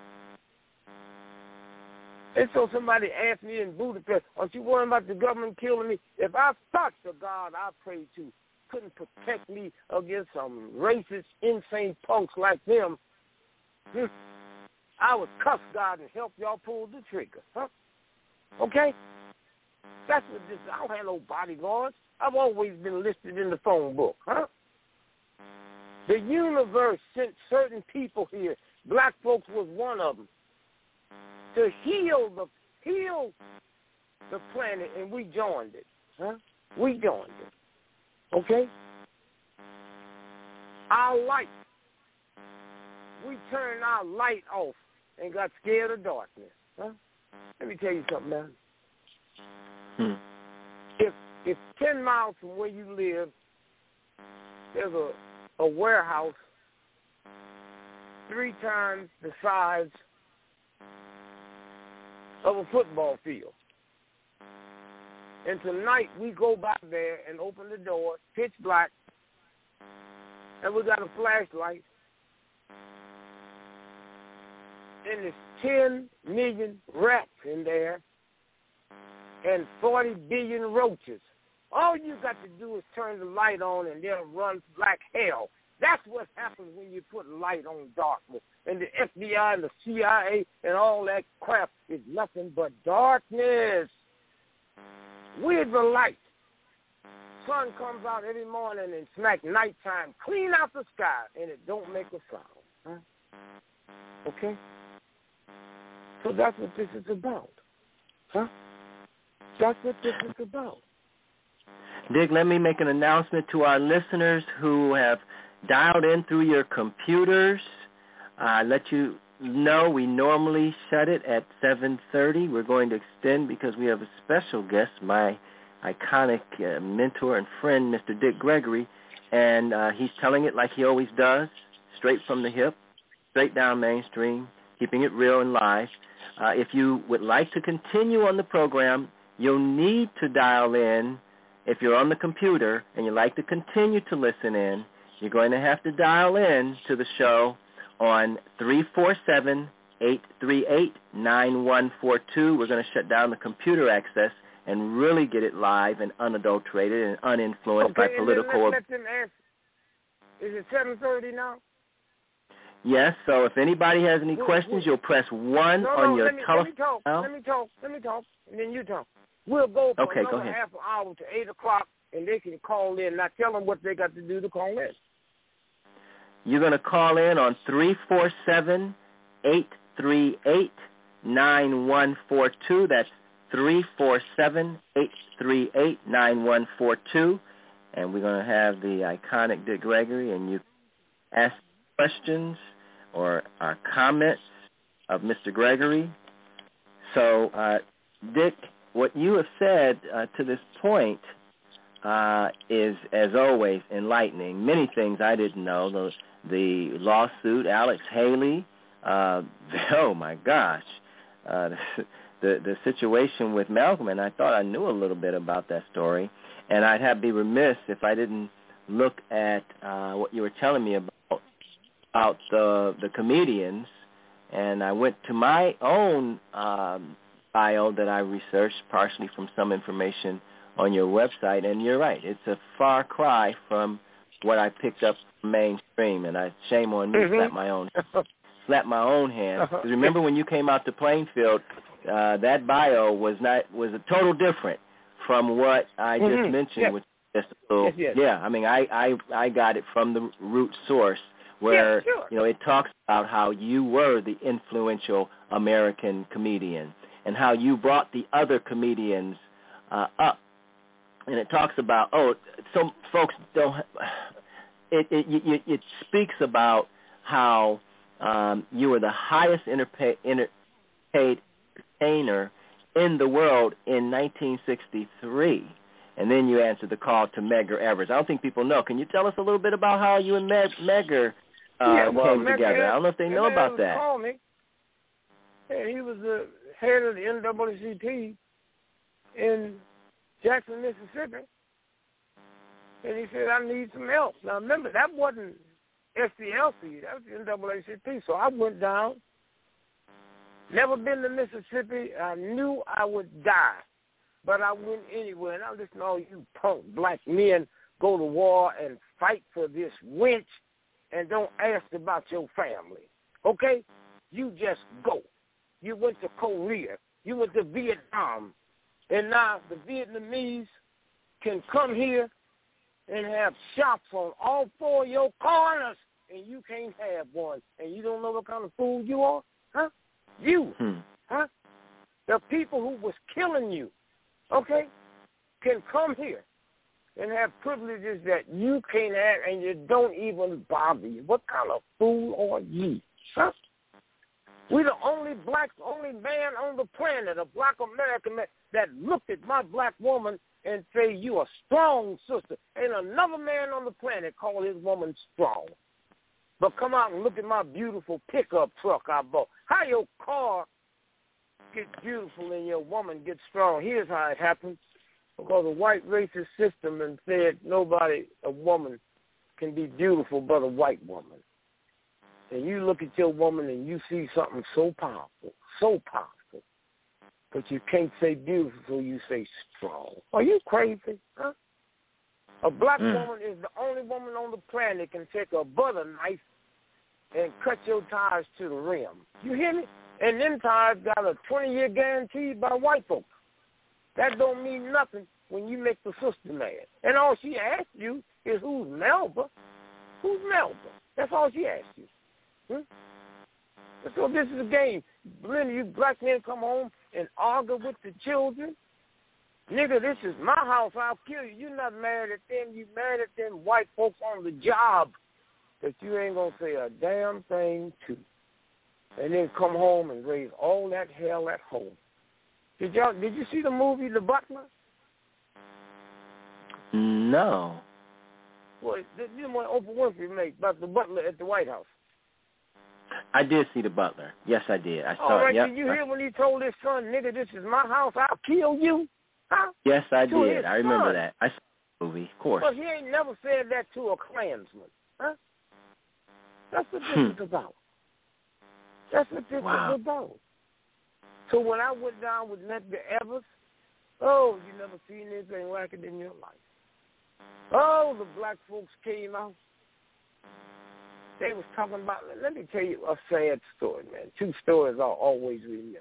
Speaker 5: And so somebody asked me in Budapest, aren't you worrying about the government killing me? If I thought the God I prayed to couldn't protect me against some racist, insane punks like them, I would cuss God and help y'all pull the trigger. Huh? Okay? That's what this is. I don't have no bodyguards. I've always been listed in the phone book. Huh? The universe sent certain people here. Black folks was one of them. To heal the planet, and we joined it. Huh? We joined it. Okay? Our light. We turned our light off and got scared of darkness. Huh? Let me tell you something, man. If 10 miles from where you live, there's a warehouse 3 times the size of a football field. And tonight we go by there and open the door, pitch black, and we got a flashlight. And there's 10 million rats in there and 40 billion roaches. All you got to do is turn the light on and they'll run like hell. That's what happens when you put light on darkness. And the FBI and the CIA and all that crap is nothing but darkness. We're the light. Sun comes out every morning and smack nighttime, clean out the sky, and it don't make a sound. Huh? Okay? So that's what this is about. Huh? That's what this is about.
Speaker 4: Dick, let me make an announcement to our listeners who have dialed in through your computers. Let you know we normally shut it at 7:30. We're going to extend because we have a special guest, my iconic mentor and friend, Mr. Dick Gregory, and he's telling it like he always does, straight from the hip, straight down mainstream, keeping it real and live. If you would like to continue on the program, you'll need to dial in. If you're on the computer and you'd like to continue to listen in, you're going to have to dial in to the show on 347-838-9142. We're going to shut down the computer access and really get it live and unadulterated and uninfluenced by political...
Speaker 5: Let them ask. Is it 7:30 now?
Speaker 4: Yes, so if anybody has any questions, you'll press 1 on your telephone.
Speaker 5: Let me talk, and then you talk. We'll go for another half an hour to 8 o'clock, and they can call in. Now tell them what they got to do to call in.
Speaker 4: You're going to call in on 347-838-9142. That's 347-838-9142. And we're going to have the iconic Dick Gregory, and you ask questions or comments of Mr. Gregory. So, Dick, what you have said to this point is, as always, enlightening. Many things I didn't know. The lawsuit, Alex Haley, oh my gosh, the situation with Malcolm, and I thought I knew a little bit about that story, and I'd be remiss if I didn't look at what you were telling me about the comedians, and I went to my own bio that I researched, partially from some information on your website, and you're right. It's a far cry from what I picked up from mainstream, and shame on me, slap my own hand. Remember when you came out to Plainfield, that bio was a total different from what I just mentioned, which just a little,
Speaker 5: yes.
Speaker 4: Yeah, I mean, I got it from the root source where,
Speaker 5: yeah, sure.
Speaker 4: you know, it talks about how you were the influential American comedian and how you brought the other comedians up. And it talks about, some folks don't, it speaks about how you were the highest paid entertainer in the world in 1963. And then you answered the call to Medgar Evers. I don't think people know. Can you tell us a little bit about how you and Medgar came together? I don't know if they know about that.
Speaker 5: Called me. Yeah, he was the head of the NAACP in Jackson, Mississippi. And he said, I need some help. Now, remember, that wasn't SCLC. That was the NAACP. So I went down. Never been to Mississippi. I knew I would die. But I went anywhere. And I listen to all you punk black men go to war and fight for this wench and don't ask about your family. Okay? You just go. You went to Korea. You went to Vietnam. And now the Vietnamese can come here and have shops on all four of your corners, and you can't have one. And you don't know what kind of fool you are? Huh? You. Huh? The people who was killing you, okay, can come here and have privileges that you can't have, and you don't even bother you. What kind of fool are you? Huh? We're the only man on the planet, a black American man, that looked at my black woman and say, you a strong sister. Ain't another man on the planet call his woman strong. But come out and look at my beautiful pickup truck I bought. How your car get beautiful and your woman gets strong? Here's how it happens. Because a white racist system and said a woman can be beautiful but a white woman. And you look at your woman and you see something so powerful, but you can't say beautiful, so you say strong. Are you crazy? Huh? A black woman is the only woman on the planet that can take a butter knife and cut your tires to the rim. You hear me? And them tires got a 20-year guarantee by white folks. That don't mean nothing when you make the sister mad. And all she asks you is, who's Melba? Who's Melba? That's all she asks you. So this is a game. Plenty of you black men come home and argue with the children. Nigga, this is my house. I'll kill you. You're not married at them. You married at them white folks on the job that you ain't going to say a damn thing to. And then come home and raise all that hell at home. Did you see the movie The Butler?
Speaker 4: No.
Speaker 5: Well, this is what Oprah Winfrey made about the butler at the White House.
Speaker 4: I did see The Butler. Yes, I did. I saw
Speaker 5: all right,
Speaker 4: it. Yep.
Speaker 5: Did you hear when he told his son, nigga, this is my house, I'll kill you? Huh?
Speaker 4: Yes, I did. I remember
Speaker 5: son.
Speaker 4: that. I saw the movie, of course.
Speaker 5: But he ain't never said that to a Klansman. Huh? That's what this is about. That's what this is about. So when I went down with Medgar Evers, you never seen anything like it in your life. The black folks came out. They was talking about, let me tell you a sad story, man. Two stories I'll always remember.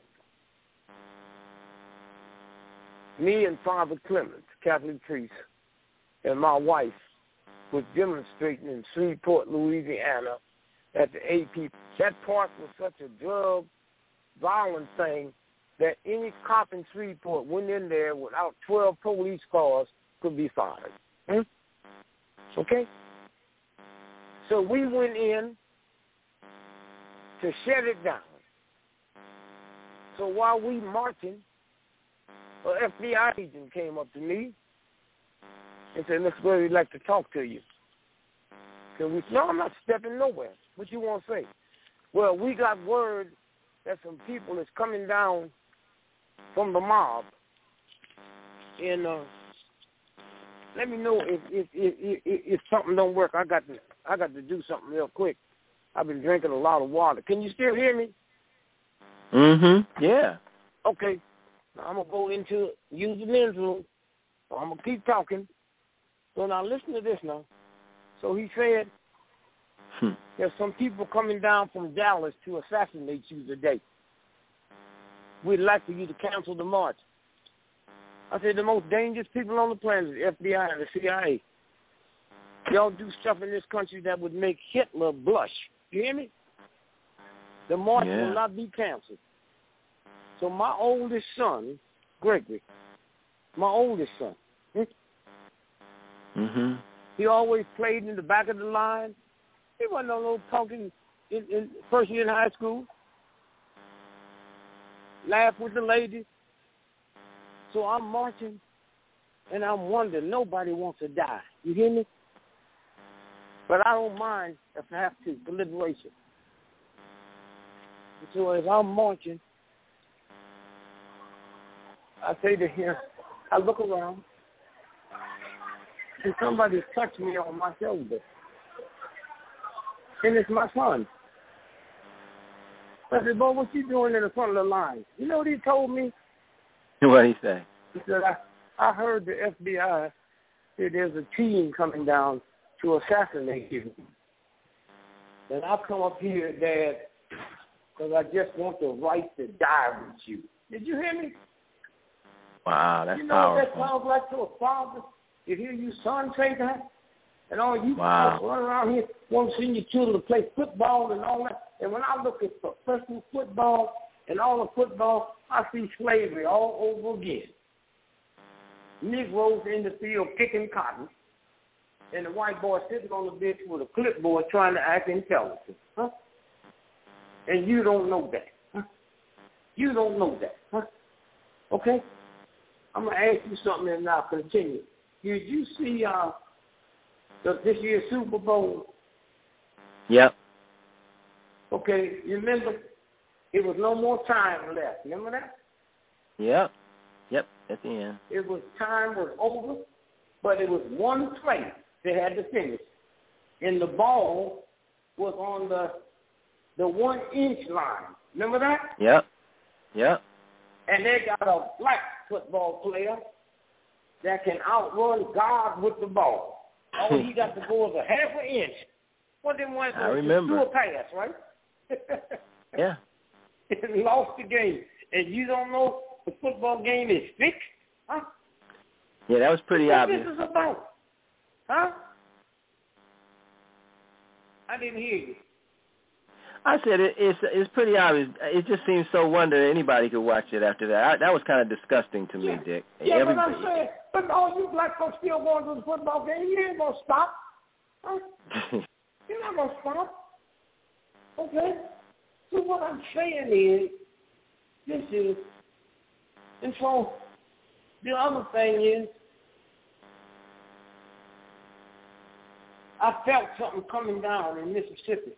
Speaker 5: Me and Father Clemens, Catholic priest, and my wife was demonstrating in Shreveport, Louisiana at the AP. That park was such a drug violent thing that any cop in Shreveport went in there without 12 police cars could be fired. Okay? So we went in to shut it down. So while we marching, an FBI agent came up to me and said, Mr. Blair, we'd like to talk to you. So we said, no, I'm not stepping nowhere. What you want to say? Well, we got word that some people is coming down from the mob, and let me know if something don't work. I got to do something real quick. I've been drinking a lot of water. Can you still hear me?
Speaker 4: Yeah.
Speaker 5: Okay. Now I'm gonna go into use the men's room. So I'm gonna keep talking. So now listen to this now. So he said, there's some people coming down from Dallas to assassinate you today. We'd like for you to cancel the march. I said the most dangerous people on the planet is the FBI and the CIA. Y'all do stuff in this country that would make Hitler blush. You hear me? The march will not be canceled. So my oldest son, Gregory, my oldest son, he always played in the back of the line. He wasn't no little punk in first year in high school. Laugh with the ladies. So I'm marching, and I'm wondering, nobody wants to die. You hear me? But I don't mind if I have to, for liberation. And so as I'm marching, I say to him, I look around, and somebody touched me on my shoulder. And it's my son. I said, boy, what you doing in the front of the line? You know what he told me?
Speaker 4: What did he say?
Speaker 5: He said, I heard the FBI say there's a team coming down to assassinate you. And I'll come up here, Dad, because I just want the right to die with you. Did you hear me?
Speaker 4: Wow, that's powerful.
Speaker 5: You know what that sounds like to a father? You hear your son say that? And all you guys run around here want to send your children to play football and all that. And when I look at professional football and all the football, I see slavery all over again. Negroes in the field kicking cotton, and the white boy sitting on the bench with a clipboard trying to act intelligent. Huh? And you don't know that. Huh? You don't know that. Huh? Okay? I'm going to ask you something and I'll continue. Did you see this year's Super Bowl?
Speaker 4: Yep.
Speaker 5: Okay, you remember it was no more time left. Remember that?
Speaker 4: Yep. Yep, at the end.
Speaker 5: Time was over, but it was one play they had to finish. And the ball was on the 1 inch line. Remember that?
Speaker 4: Yep. Yep.
Speaker 5: And they got a black football player that can outrun God with the ball. All he got to go is a half an inch. Well, then went
Speaker 4: I remember.
Speaker 5: Do a pass, right?
Speaker 4: Yeah.
Speaker 5: And lost the game. And you don't know the football game is fixed? Huh?
Speaker 4: Yeah, that was pretty obvious.
Speaker 5: What this is about? Huh? I didn't hear you.
Speaker 4: I said it's pretty obvious. It just seems so wonder anybody could watch it after that. That was kind of disgusting to me, Dick.
Speaker 5: Yeah, but I'm saying, but all you black folks still going to the football game. You ain't going to stop. Huh? You're not going to stop. Okay? So what I'm saying is, and so the other thing is, I felt something coming down in Mississippi.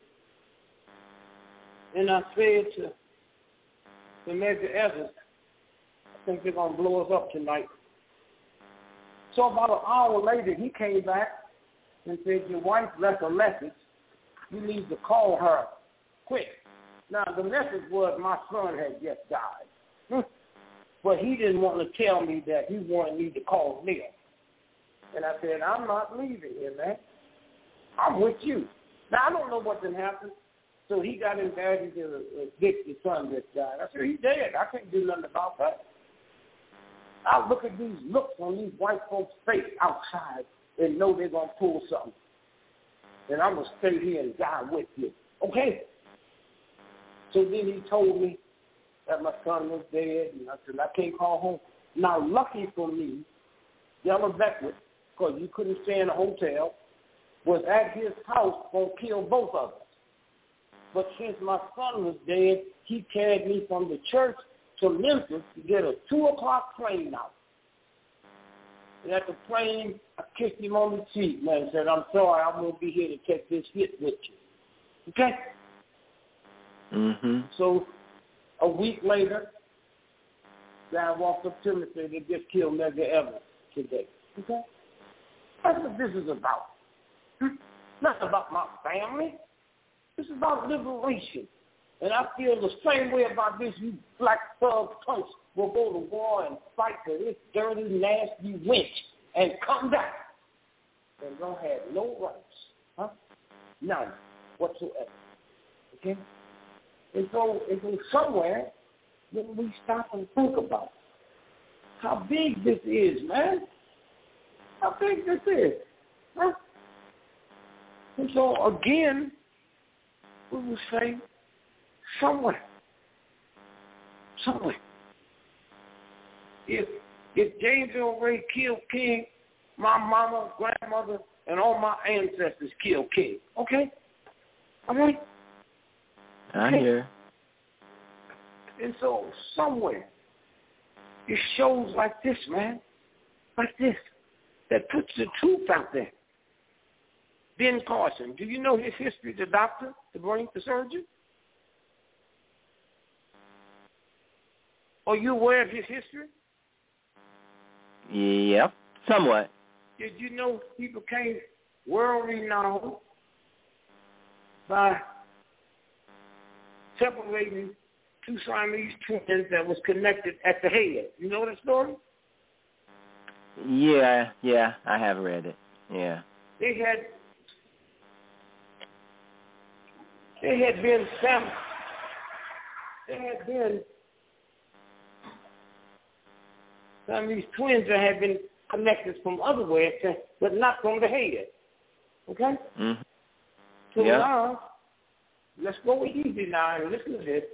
Speaker 5: And I said to Major Evans, I think they're going to blow us up tonight. So about an hour later, he came back and said, your wife left a message. You need to call her quick. Now, the message was my son had just died. But he didn't want to tell me that he wanted me to call Neil. And I said, I'm not leaving here, man. I'm with you. Now, I don't know what did happen. So he got invited to get the son that died. I said, he's dead. I can't do nothing about that. I look at these looks on these white folks' face outside and know they're going to pull something. And I'm going to stay here and die with you. Okay? So then he told me that my son was dead, and I said, I can't call home. Now, lucky for me, Yellow Beckwith, because you couldn't stay in a hotel, was at his house going to kill both of us. But since my son was dead, he carried me from the church to Memphis to get a 2 o'clock plane out. And at the plane, I kissed him on the cheek, man, and said, I'm sorry, I won't be here to take this hit with you. Okay?
Speaker 4: Mm-hmm.
Speaker 5: So a week later, guy walked up to me and said, they just killed Medgar Evers today. Okay? That's what this is about. Not about my family. This is about liberation. And I feel the same way about this. You black thug punks will go to war and fight for this dirty, nasty wench and come back and don't have no rights. Huh? None whatsoever. Okay? And so somewhere, when we stop and think about how big this is, man. How big this is. Huh? And so, again, we will say, somewhere. If James Earl Ray killed King, my mama, grandmother, and all my ancestors killed King. Okay? All right?
Speaker 4: I'm here.
Speaker 5: And so, somewhere, it shows like this, man, like this, that puts the truth out there. Ben Carson, do you know his history, the doctor, the brain, the surgeon? Are you aware of his history?
Speaker 4: Yep, somewhat.
Speaker 5: Did you know he became world-renowned by separating two Siamese twins that was connected at the head? You know that story?
Speaker 4: Yeah, I have read it. Yeah.
Speaker 5: They had been Siamese twins that had been connected from other ways, but not from the head. Okay?
Speaker 4: Mm-hmm.
Speaker 5: So now, let's go easy now and listen to this.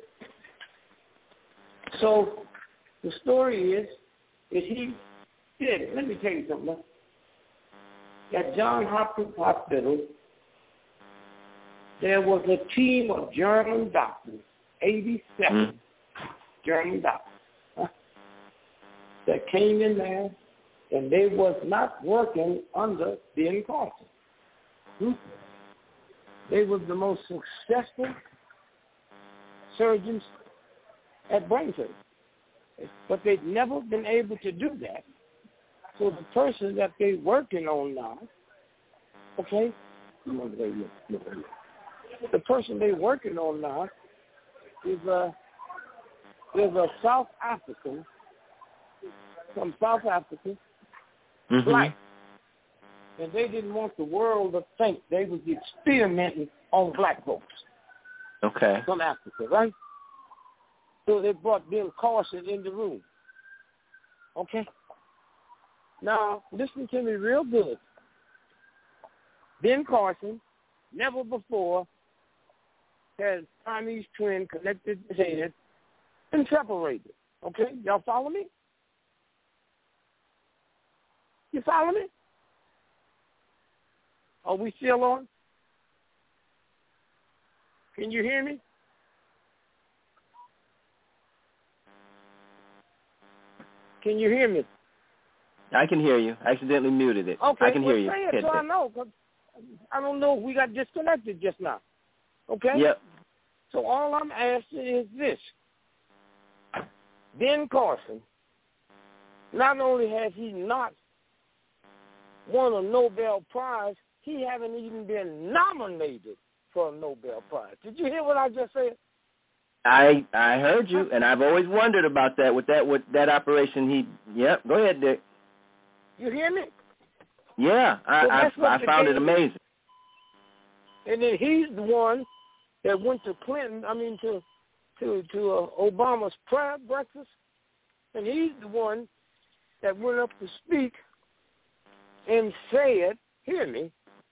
Speaker 5: So the story is he did. Let me tell you something. At Johns Hopkins Hospital, there was a team of German doctors, 87 German doctors, that came in there, and they was not working under Ben Carson. They was the most successful surgeons at brain surgery, but they'd never been able to do that. So the person that they working on now, okay, the person they working on now is a South African, from South Africa, black. And they didn't want the world to think they was experimenting on black folks.
Speaker 4: Okay.
Speaker 5: From Africa, right? So they brought Ben Carson in the room. Okay? Now, listen to me real good. Ben Carson, never before had Siamese twin connected his head and separated. Okay? Y'all follow me? You follow me? Are we still on? Can you hear me? Can you hear me?
Speaker 4: I can hear you. I accidentally muted it.
Speaker 5: Okay,
Speaker 4: I can hear you.
Speaker 5: Say it so I know, 'cause I don't know if we got disconnected just now. Okay?
Speaker 4: Yep.
Speaker 5: So all I'm asking is this. Ben Carson, not only has he not won a Nobel Prize, he haven't even been nominated for a Nobel Prize. Did you hear what I just said?
Speaker 4: I heard you, and I've always wondered about that with that operation. Yep. Go ahead, Dick.
Speaker 5: You hear me?
Speaker 4: Yeah, I found it amazing.
Speaker 5: And then he's the one that went to Obama's prayer breakfast, and he's the one that went up to speak and said, hear me,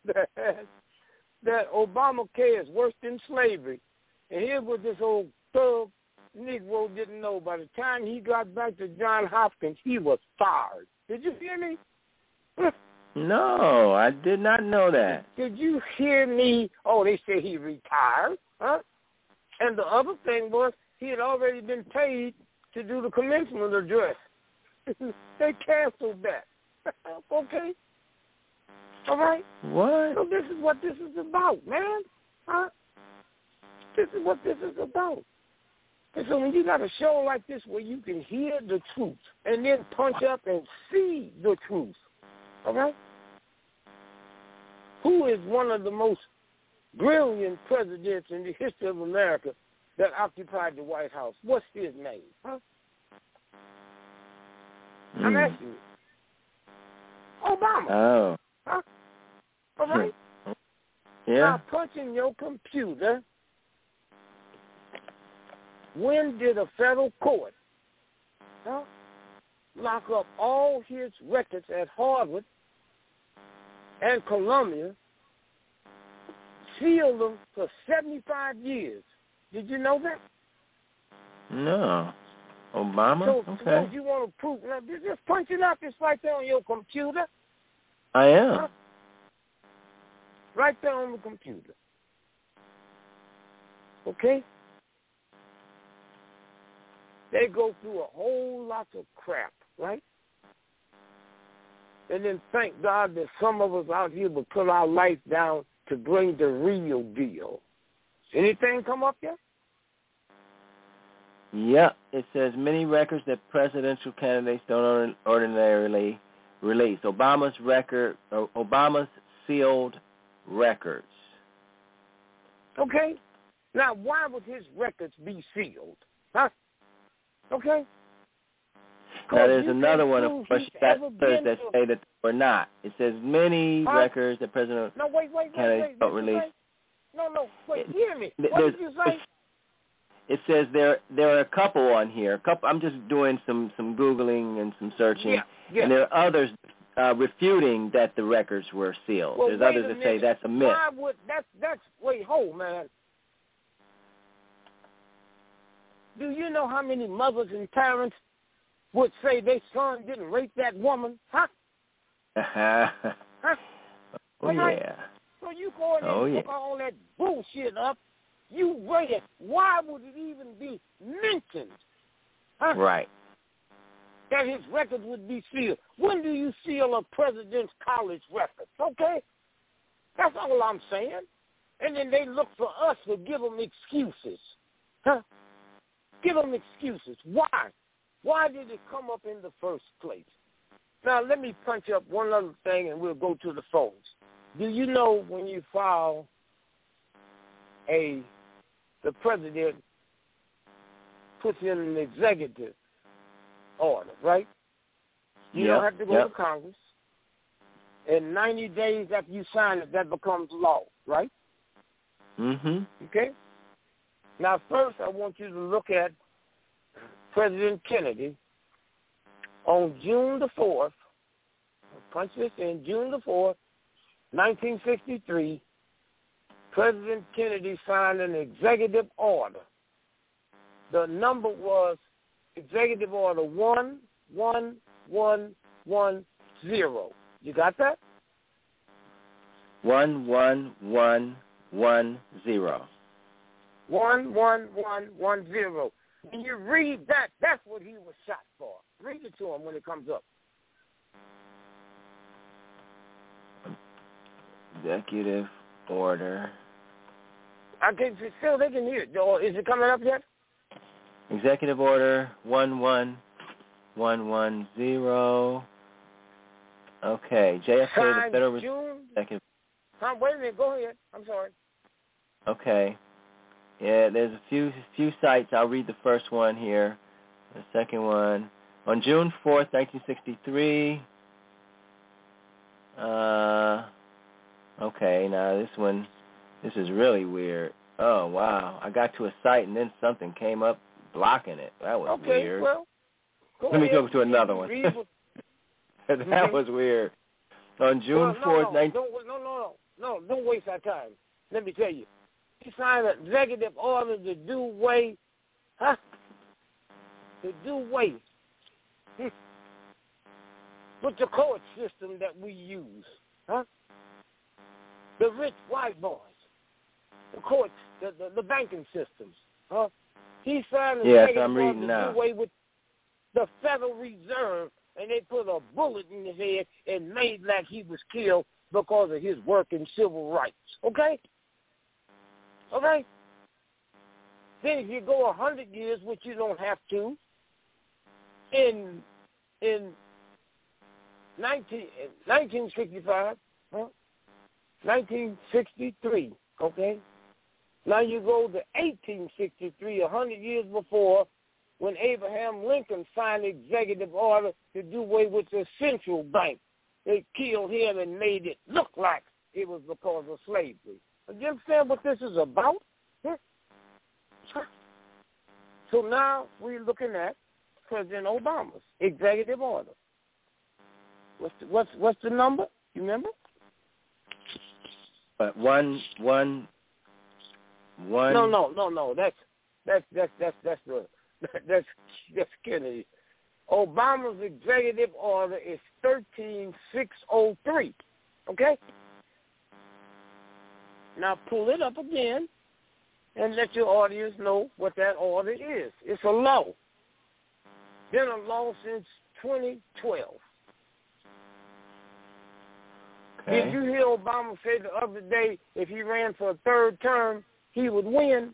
Speaker 5: that Obamacare is worse than slavery. And here's what this old thug Negro didn't know. By the time he got back to Johns Hopkins, he was fired. Did you hear me?
Speaker 4: No, I did not know that.
Speaker 5: Did you hear me? Oh, they say he retired, huh? And the other thing was he had already been paid to do the commencement address. They canceled that. Okay? All right?
Speaker 4: What?
Speaker 5: So this is what this is about, man. Huh? This is what this is about. And so when you got a show like this where you can hear the truth and then punch up and see the truth, all right? Who is one of the most brilliant presidents in the history of America that occupied the White House? What's his name? Huh? I'm asking you. Obama.
Speaker 4: Oh.
Speaker 5: Huh? All right?
Speaker 4: Yeah.
Speaker 5: Now punch in your computer. When did a federal court lock up all his records at Harvard and Columbia, seal them for 75 years. Did you know that?
Speaker 4: No. Obama?
Speaker 5: So,
Speaker 4: Okay.
Speaker 5: So you want to prove? Now, just punch it out just right there on your computer.
Speaker 4: I am.
Speaker 5: Huh? Right there on the computer. Okay? They go through a whole lot of crap, right? And then thank God that some of us out here will put our life down to bring the real deal. Anything come up yet?
Speaker 4: Yeah, it says many records that presidential candidates don't ordinarily release. Obama's sealed records.
Speaker 5: Okay. Now, why would his records be sealed? Huh? Okay.
Speaker 4: Now, there's another one, of course, that say that they were not. It says many records that presidential candidates don't release.
Speaker 5: Wait, hear me. What did you say?
Speaker 4: It says there are a couple on here. I'm just doing some Googling and some searching, and there are others refuting that the records were sealed.
Speaker 5: Well,
Speaker 4: there's others that say that's a myth.
Speaker 5: Why would wait, hold, man. Do you know how many mothers and parents would say their son didn't rape that woman? Huh? Huh?
Speaker 4: Oh, yeah.
Speaker 5: So you go in and look all that bullshit up. You rate it. Why would it even be mentioned? Huh?
Speaker 4: Right.
Speaker 5: That his records would be sealed. When do you seal a president's college records? Okay? That's all I'm saying. And then they look for us to give them excuses. Huh? Give them excuses. Why? Why did it come up in the first place? Now, let me punch up one other thing and we'll go to the phones. Do you know when you file the president puts in an executive order, right? You don't have to go to Congress. And 90 days after you sign it, that becomes law, right?
Speaker 4: Mm-hmm.
Speaker 5: Okay? Now, first, I want you to look at President Kennedy on June the 4th. Punch this in. June the 4th, 1963. President Kennedy signed an executive order. The number was Executive Order 11110. You got that?
Speaker 4: 11110.
Speaker 5: 11110. When you read that, that's what he was shot for. Read it to him when it comes up.
Speaker 4: Executive Order.
Speaker 5: They can hear it. Is it coming up yet?
Speaker 4: Executive Order 11110. Okay, JFK, the Federal Reserve.
Speaker 5: Wait a minute, go ahead. I'm sorry.
Speaker 4: Okay. Yeah, there's a few sites. I'll read the first one here. The second one. On June 4th, 1963. Okay, now this is really weird. Oh, wow. I got to a site and then something came up blocking it. That was weird.
Speaker 5: Well,
Speaker 4: let me go to another one. That was weird. On June 4th,
Speaker 5: No, don't waste our time. Let me tell you. He signed an executive order to do away, with the court system that we use, The rich white boys, the courts, the banking systems, He signed an executive order to do away with the Federal Reserve, and they put a bullet in his head and made like he was killed because of his work in civil rights. Okay? Okay? Then if you go 100 years, which you don't have to, in 1965, 1963, okay? Now you go to 1863, 100 years before, when Abraham Lincoln signed the executive order to do away with the central bank. They killed him and made it look like it was because of slavery. Do you understand what this is about? So now we're looking at President Obama's executive order. What's the number? You remember?
Speaker 4: But one.
Speaker 5: No. That's Kennedy. Obama's executive order is 13603. Okay. Now pull it up again and let your audience know what that order is. It's a law. Been a law since 2012.
Speaker 4: Okay.
Speaker 5: Did you hear Obama say the other day if he ran for a third term, he would win?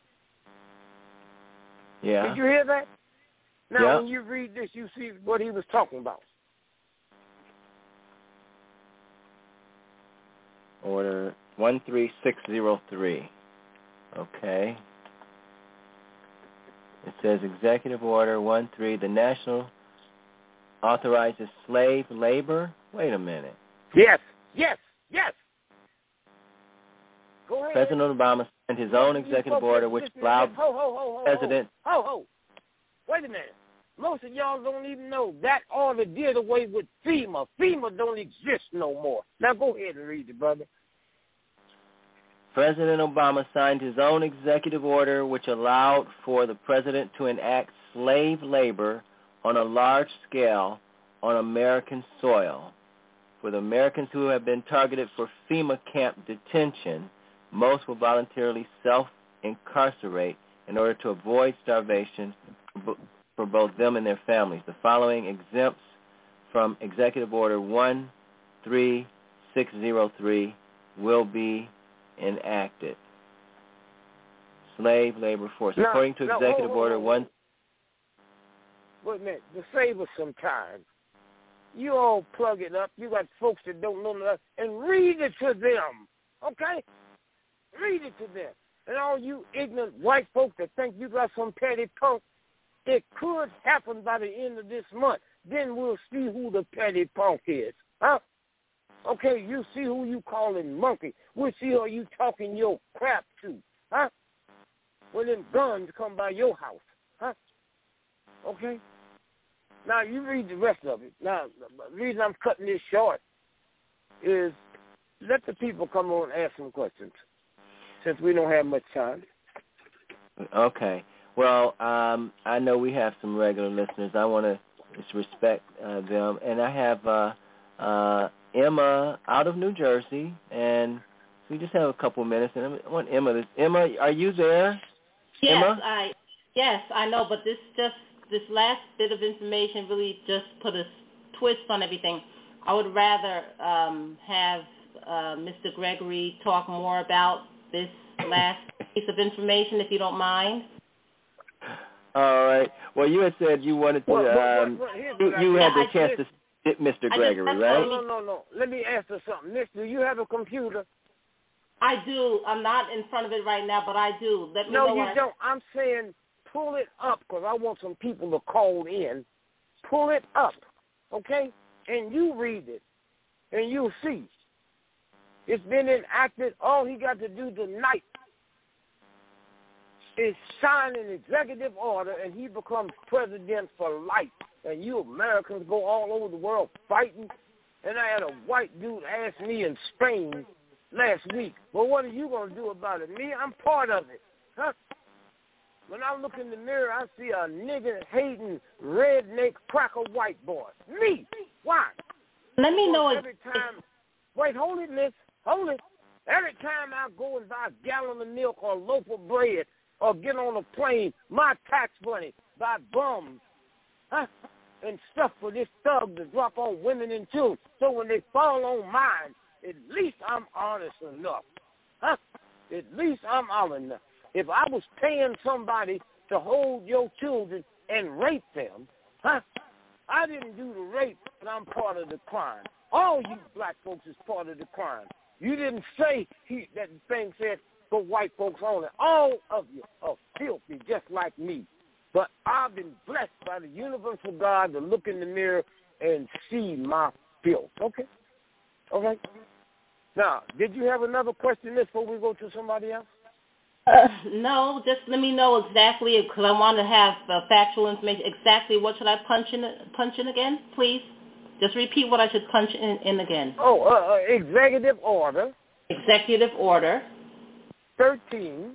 Speaker 4: Yeah.
Speaker 5: Did you hear that? Now,
Speaker 4: yeah.
Speaker 5: when you read this, you see what he was talking about.
Speaker 4: Order 13603. Okay. It says Executive Order 13. The National authorizes slave labor. Wait a minute.
Speaker 5: Yes. Go ahead.
Speaker 4: President Obama signed his own executive order which allowed President...
Speaker 5: Wait a minute. Most of y'all don't even know that order did away with FEMA. FEMA don't exist no more. Now go ahead and read it, brother.
Speaker 4: President Obama signed his own executive order which allowed for the president to enact slave labor on a large scale on American soil. For the Americans who have been targeted for FEMA camp detention, most will voluntarily self-incarcerate in order to avoid starvation for both them and their families. The following exempts from Executive Order 13603 will be enacted. Slave labor force. According to Executive Order 1...
Speaker 5: Wait a minute. To save us some time, you all plug it up. You got folks that don't know nothing, and read it to them, okay? Read it to them. And all you ignorant white folks that think you got some petty punk, it could happen by the end of this month. Then we'll see who the petty punk is, huh? Okay, you see who you calling monkey. We'll see who you talking your crap to, huh? When them guns come by your house, huh? Okay? Now, you read the rest of it. Now, the reason I'm cutting this short is let the people come on and ask some questions since we don't have much time.
Speaker 4: Okay. Well, I know we have some regular listeners. I want to just respect them. And I have Emma out of New Jersey, and we just have a couple minutes. And I want Emma. Emma, are you there?
Speaker 6: Yes,
Speaker 4: Emma?
Speaker 6: I know, but this last bit of information really just put a twist on everything. I would rather have Mr. Gregory talk more about this last piece of information, if you don't mind.
Speaker 4: All right. Well, you had said you wanted to. You had the chance to sit Mr. Gregory, right?
Speaker 5: No. Let me ask you something. Miss, do you have a computer?
Speaker 6: I do. I'm not in front of it right now, but I do. Let me know.
Speaker 5: No, you don't. I'm saying pull it up because I want some people to call in. Pull it up, okay? And you read it, and you'll see. It's been enacted. All he got to do tonight is sign an executive order, and he becomes president for life. And you Americans go all over the world fighting. And I had a white dude ask me in Spain last week, well, what are you going to do about it? Me, I'm part of it. Huh? When I look in the mirror, I see a nigger-hating, redneck, cracker white boy. Me. Why?
Speaker 6: Let me know.
Speaker 5: Every time. Wait, hold it, miss. Hold it. Every time I go and buy a gallon of milk or a loaf of bread or get on a plane, my tax money buy bums, huh? And stuff for this thug to drop on women and children. So when they fall on mine, at least I'm honest enough. Huh? At least I'm honest enough. If I was paying somebody to hold your children and rape them, huh? I didn't do the rape, but I'm part of the crime. All you black folks is part of the crime. You didn't say that thing said for white folks only. All of you are filthy just like me. But I've been blessed by the universal God to look in the mirror and see my filth. Okay? All right? Now, did you have another question before we go to somebody else?
Speaker 6: No, just let me know exactly, because I want to have factual information. Exactly what should I punch in again, please? Just repeat what I should punch in again.
Speaker 5: Oh, executive order.
Speaker 6: Executive order.
Speaker 5: 13.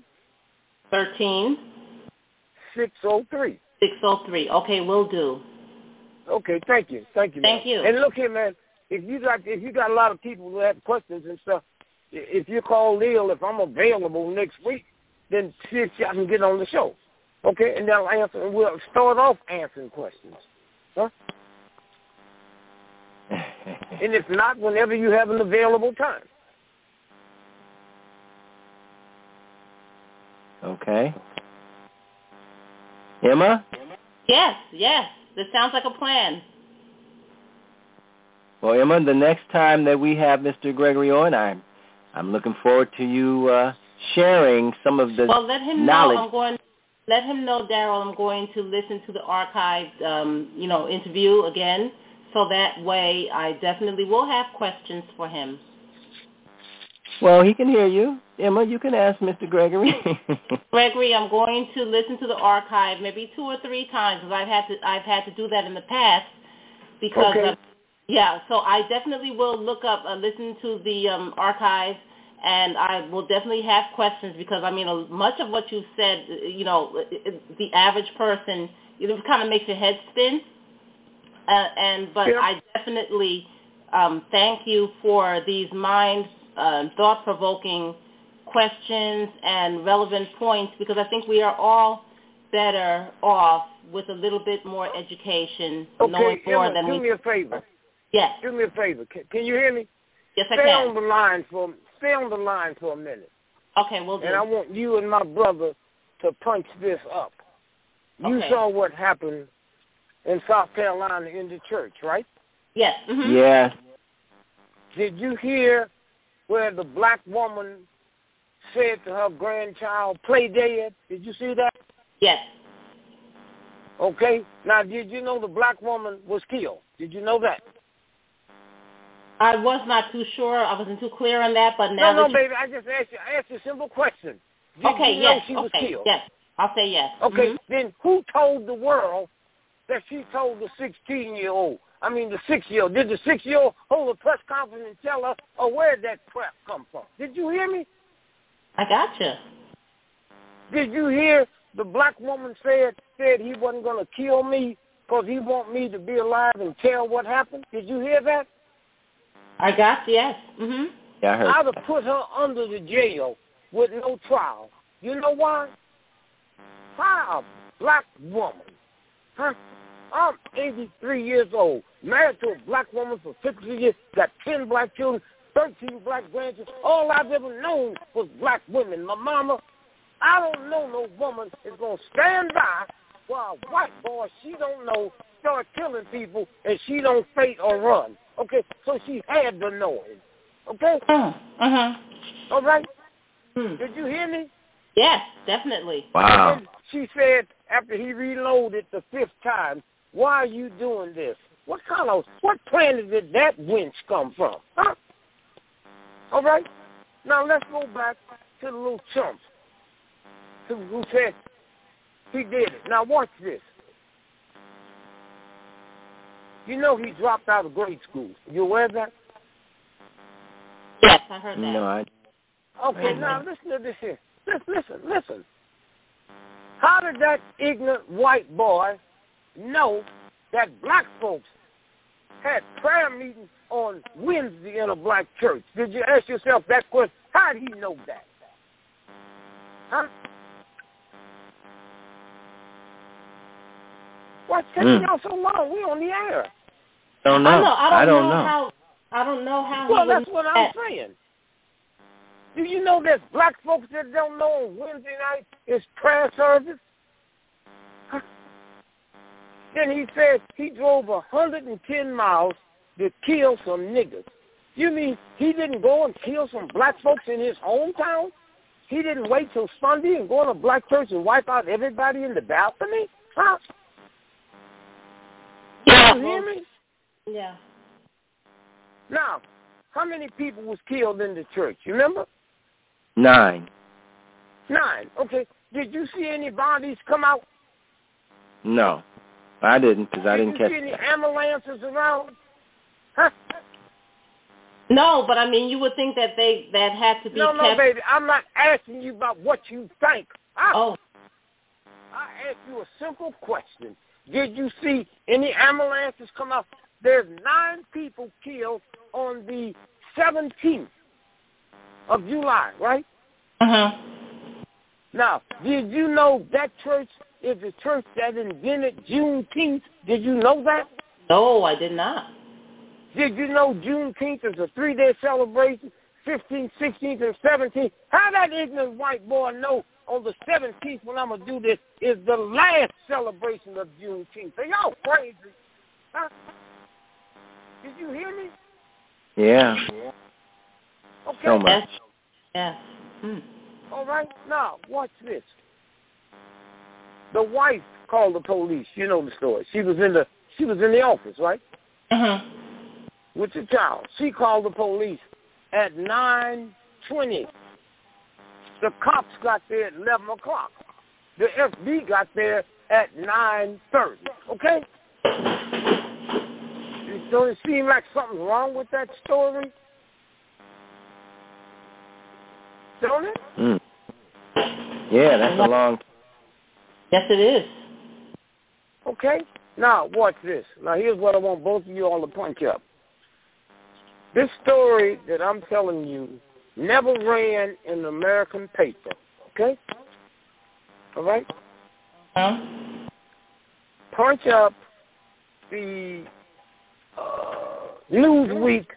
Speaker 5: 603.
Speaker 6: 603. Okay, will do.
Speaker 5: Okay, thank you. Thank you, man.
Speaker 6: Thank you.
Speaker 5: And look here, man, if you got a lot of people who have questions and stuff, if you call Neil, if I'm available next week, then see if I can get on the show. Okay? And then I'll answer, and we'll start off answering questions. Huh? And if not, whenever you have an available time.
Speaker 4: Okay. Emma?
Speaker 6: Yes. This sounds like a plan.
Speaker 4: Well, Emma, the next time that we have Mr. Gregory on, I'm looking forward to you sharing some of the
Speaker 6: let him
Speaker 4: knowledge.
Speaker 6: Let him know, Daryl, I'm going to listen to the archived, interview again, so that way I definitely will have questions for him.
Speaker 4: Well, he can hear you. Emma, you can ask Mr. Gregory.
Speaker 6: Gregory, I'm going to listen to the archive maybe 2 or 3 times, because I've had to do that in the past because
Speaker 5: okay.
Speaker 6: So I definitely will listen to the archive, and I will definitely have questions, because much of what you said, the average person, it kind of makes your head spin. But
Speaker 5: yeah.
Speaker 6: I definitely thank you for these thought-provoking questions and relevant points, because I think we are all better off with a little bit more education, knowing more
Speaker 5: Emma,
Speaker 6: than
Speaker 5: do me a favor.
Speaker 6: Yes.
Speaker 5: Do me a favor. Can you hear me?
Speaker 6: Yes, I
Speaker 5: can. Stay on the line for a minute.
Speaker 6: Okay, we'll do.
Speaker 5: And I want you and my brother to punch this up. You saw what happened in South Carolina in the church, right?
Speaker 6: Yes. Mm-hmm.
Speaker 4: Yes.
Speaker 5: Did you hear where the black woman said to her grandchild, "Play dead"? Did you see that?
Speaker 6: Yes.
Speaker 5: Okay. Now, did you know the black woman was killed? Did you know that?
Speaker 6: I was not too sure. I wasn't too clear on that, but now...
Speaker 5: No, baby. I just asked you a simple question. Did you know she was killed?
Speaker 6: Yes. I'll say yes.
Speaker 5: Okay.
Speaker 6: Mm-hmm.
Speaker 5: Then who told the world that she told the 16-year-old? I mean, the 6-year-old. Did the 6-year-old hold a press conference and tell her, or where did that crap come from? Did you hear me?
Speaker 6: I gotcha.
Speaker 5: Did you hear the black woman said he wasn't going to kill me because he want me to be alive and tell what happened? Did you hear that?
Speaker 6: I got yes. Mm-hmm.
Speaker 4: Yeah, I heard.
Speaker 5: I'd have put her under the jail with no trial. You know why? How a black woman? Huh? I'm 83 years old, married to a black woman for 50 years, got 10 black children, 13 black grandchildren. All I've ever known was black women. My mama, I don't know no woman is going to stand by while a white boy she don't know start killing people and she don't faint or run. Okay, so she had to know it. Okay?
Speaker 6: Uh-huh.
Speaker 5: All right? Did you hear me?
Speaker 6: Yes, definitely.
Speaker 4: Wow.
Speaker 5: And she said after he reloaded the 5th time, "Why are you doing this? What planet did that winch come from?" Huh? All right? Now let's go back to the little chump who said he did it. Now watch this. You know he dropped out of grade school. You aware of that?
Speaker 6: Yes, I heard that.
Speaker 4: No,
Speaker 5: Okay, now listen to this here. Listen. How did that ignorant white boy know that black folks had prayer meetings on Wednesday in a black church? Did you ask yourself that question? How did he know that? Huh? What's taking y'all so long? We on the air.
Speaker 4: Don't know. I don't know.
Speaker 6: I don't know how.
Speaker 5: Well, that's what I'm saying. Do you know there's black folks that don't know on Wednesday night is prayer service? Huh? Then he said he drove 110 miles to kill some niggas. You mean he didn't go and kill some black folks in his hometown? He didn't wait till Sunday and go to a black church and wipe out everybody in the balcony? Huh?
Speaker 6: Yeah.
Speaker 5: You hear me?
Speaker 6: Yeah.
Speaker 5: Now, how many people was killed in the church? You remember?
Speaker 4: 9.
Speaker 5: 9. Okay. Did you see any bodies come out?
Speaker 4: No, I didn't, because I didn't catch
Speaker 5: Did you see any
Speaker 4: that.
Speaker 5: ambulances around? Huh?
Speaker 6: No, but I mean, you would think that that had to be
Speaker 5: No,
Speaker 6: kept.
Speaker 5: baby. I'm not asking you about what you think.
Speaker 6: Oh.
Speaker 5: I asked you a simple question. Did you see any ambulances come out? There's 9 people killed on the 17th of July, right?
Speaker 6: Uh-huh.
Speaker 5: Now, did you know that church is the church that invented Juneteenth? Did you know that?
Speaker 6: No, I did not.
Speaker 5: Did you know Juneteenth is a 3-day celebration, 15th, 16th, and 17th? How that ignorant white boy know on the 17th when I'm going to do this is the last celebration of Juneteenth? So y'all crazy. Huh? Did you hear me?
Speaker 4: Yeah.
Speaker 5: Okay.
Speaker 4: So much.
Speaker 6: Yes. Hmm.
Speaker 5: All right. Now, watch this. The wife called the police. You know the story. She was in the office, right?
Speaker 6: Uh-huh.
Speaker 5: With the child. She called the police at 9:20. The cops got there at 11 o'clock. The FB got there at 9:30. Okay? Don't it seem like something's wrong with that story? Don't it?
Speaker 4: Mm. Yeah, that's a long.
Speaker 6: Yes, it is.
Speaker 5: Okay? Now, watch this. Now, here's what I want both of you all to punch up. This story that I'm telling you never ran in the American paper. Okay? All right?
Speaker 6: Huh?
Speaker 5: Punch up the Newsweek.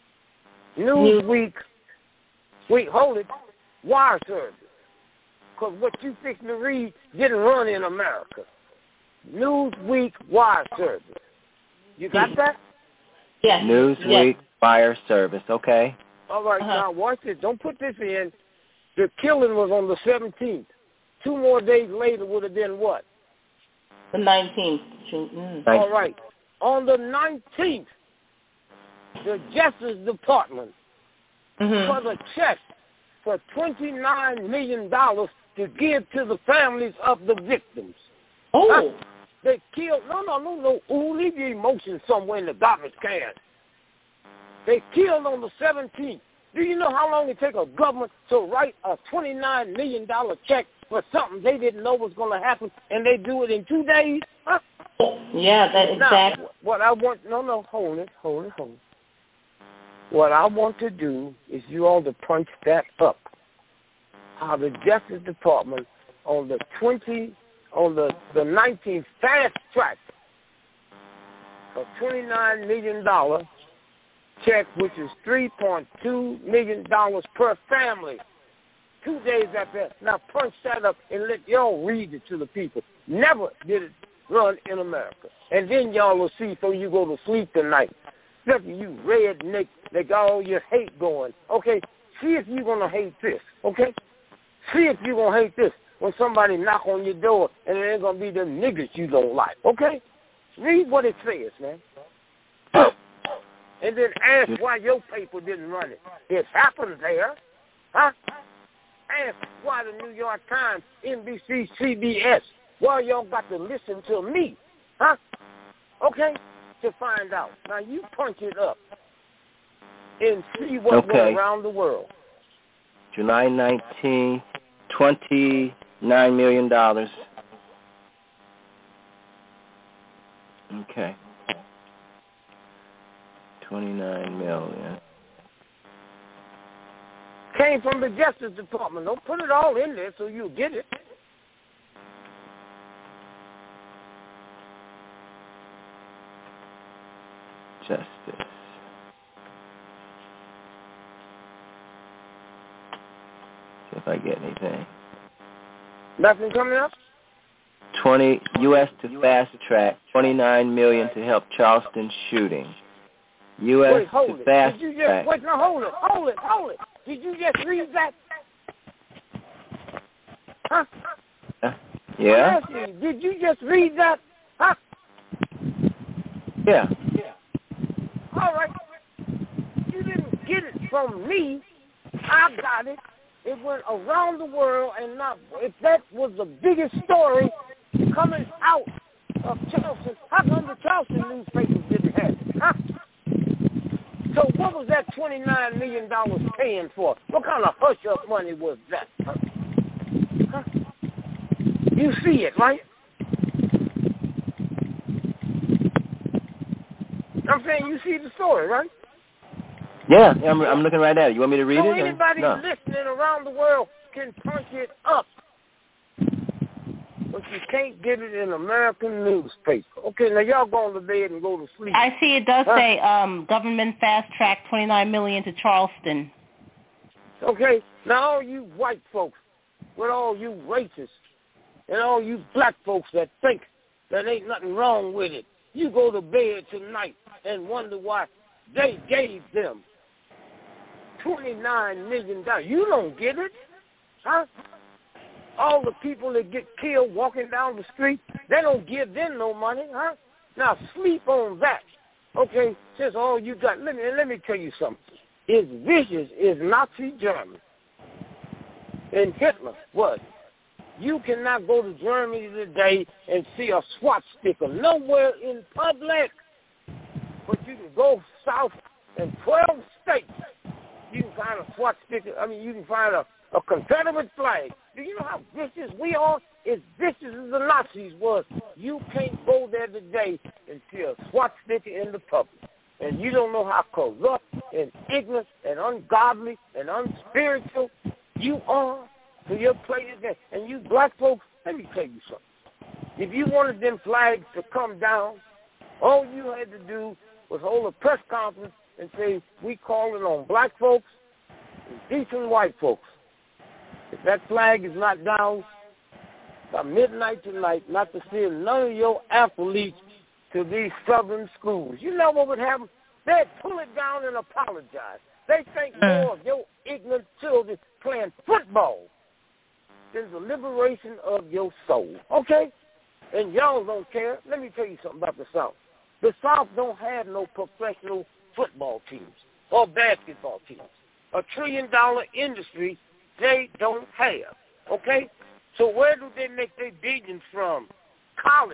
Speaker 5: Wait, hold it. Wire service. Because what you fixing to read didn't run in America. Newsweek wire service. You got that?
Speaker 6: Yes.
Speaker 4: Newsweek
Speaker 6: yes.
Speaker 4: Wire Service. Okay.
Speaker 5: All right,
Speaker 6: Uh-huh.
Speaker 5: now watch this. Don't put this in. The killing was on the 17th. 2 more days later would have been what?
Speaker 6: The 19th. Mm.
Speaker 5: All right. On the 19th, the Justice Department put a check for $29 million to give to the families of the victims.
Speaker 6: Oh.
Speaker 5: They killed, no. Ooh, leave your emotions somewhere in the garbage can. They killed on the 17th. Do you know how long it take a government to write a $29 million check for something they didn't know was going to happen, and they do it in 2 days? Huh?
Speaker 6: Yeah, that exactly.
Speaker 5: Now, what I want, hold it. What I want to do is you all to punch that up. How the Justice Department on the 19th fast track a $29 million check, which is $3.2 million per family. 2 days after that. Now punch that up and let y'all read it to the people. Never did it run in America. And then y'all will see before you go to sleep tonight. Look at you redneck that got all your hate going. Okay? See if you're going to hate this. Okay? See if you're going to hate this when somebody knock on your door and it ain't going to be them niggas you don't like. Okay? Read what it says, man. And then ask why your paper didn't run it. It happened there. Huh? Ask why the New York Times, NBC, CBS, why y'all got to listen to me. Huh? Okay? To find out. Now you punch it up and see what went around the world.
Speaker 4: July 19th, $29 million. Okay. 29 million.
Speaker 5: Came from the Justice Department. Don't put it all in there so you'll get it.
Speaker 4: Justice. See if I get anything.
Speaker 5: Nothing coming up?
Speaker 4: 20 U.S. to fast track, $29 million to help Charleston shooting. U.S. to fast track.
Speaker 5: Wait, no, hold it. Did you just read that? Huh?
Speaker 4: Yeah?
Speaker 5: Did you just read that? Huh?
Speaker 4: Yeah.
Speaker 5: All right. You didn't get it from me. I got it It went around the world, and not if that was the biggest story coming out of Charleston, how come the Charleston newspapers didn't have it? Huh? So what was that $29 million paying for? What kind of hush-up money was that? Huh? Huh? You see it, right? I'm saying you see the story, right?
Speaker 4: Yeah, I'm looking right at it. You want me to read it?
Speaker 5: So anybody listening around the world can punch it up. But you can't get it in American newspaper. Okay, now y'all go to bed and go to sleep.
Speaker 6: I see it does say government fast-track $29 million to Charleston.
Speaker 5: Okay, now all you white folks, with all you racists, and all you black folks that think that ain't nothing wrong with it, you go to bed tonight and wonder why they gave them $29 million. You don't get it, huh? All the people that get killed walking down the street, they don't give them no money, huh? Now sleep on that. Okay, since all you got, let me tell you something. As vicious as Nazi Germany and Hitler was, you cannot go to Germany today and see a swastika nowhere in public. But you can go south in 12 states. You can find a swastika. You can find a Confederate flag. Do you know how vicious we are? As vicious as the Nazis was. You can't go there today and see a swastika in the public. And you don't know how corrupt and ignorant and ungodly and unspiritual you are to your place today. And you black folks, let me tell you something. If you wanted them flags to come down, all you had to do was hold a press conference and say, we calling on black folks and decent white folks. If that flag is not down by midnight tonight, not to send none of your athletes to these southern schools, you know what would happen? They'd pull it down and apologize. They think more of your ignorant children playing football than the liberation of your soul. Okay? And y'all don't care. Let me tell you something about the South. The South don't have no professional football teams or basketball teams. $1 trillion industry they don't have. Okay? So where do they make their billions from? College.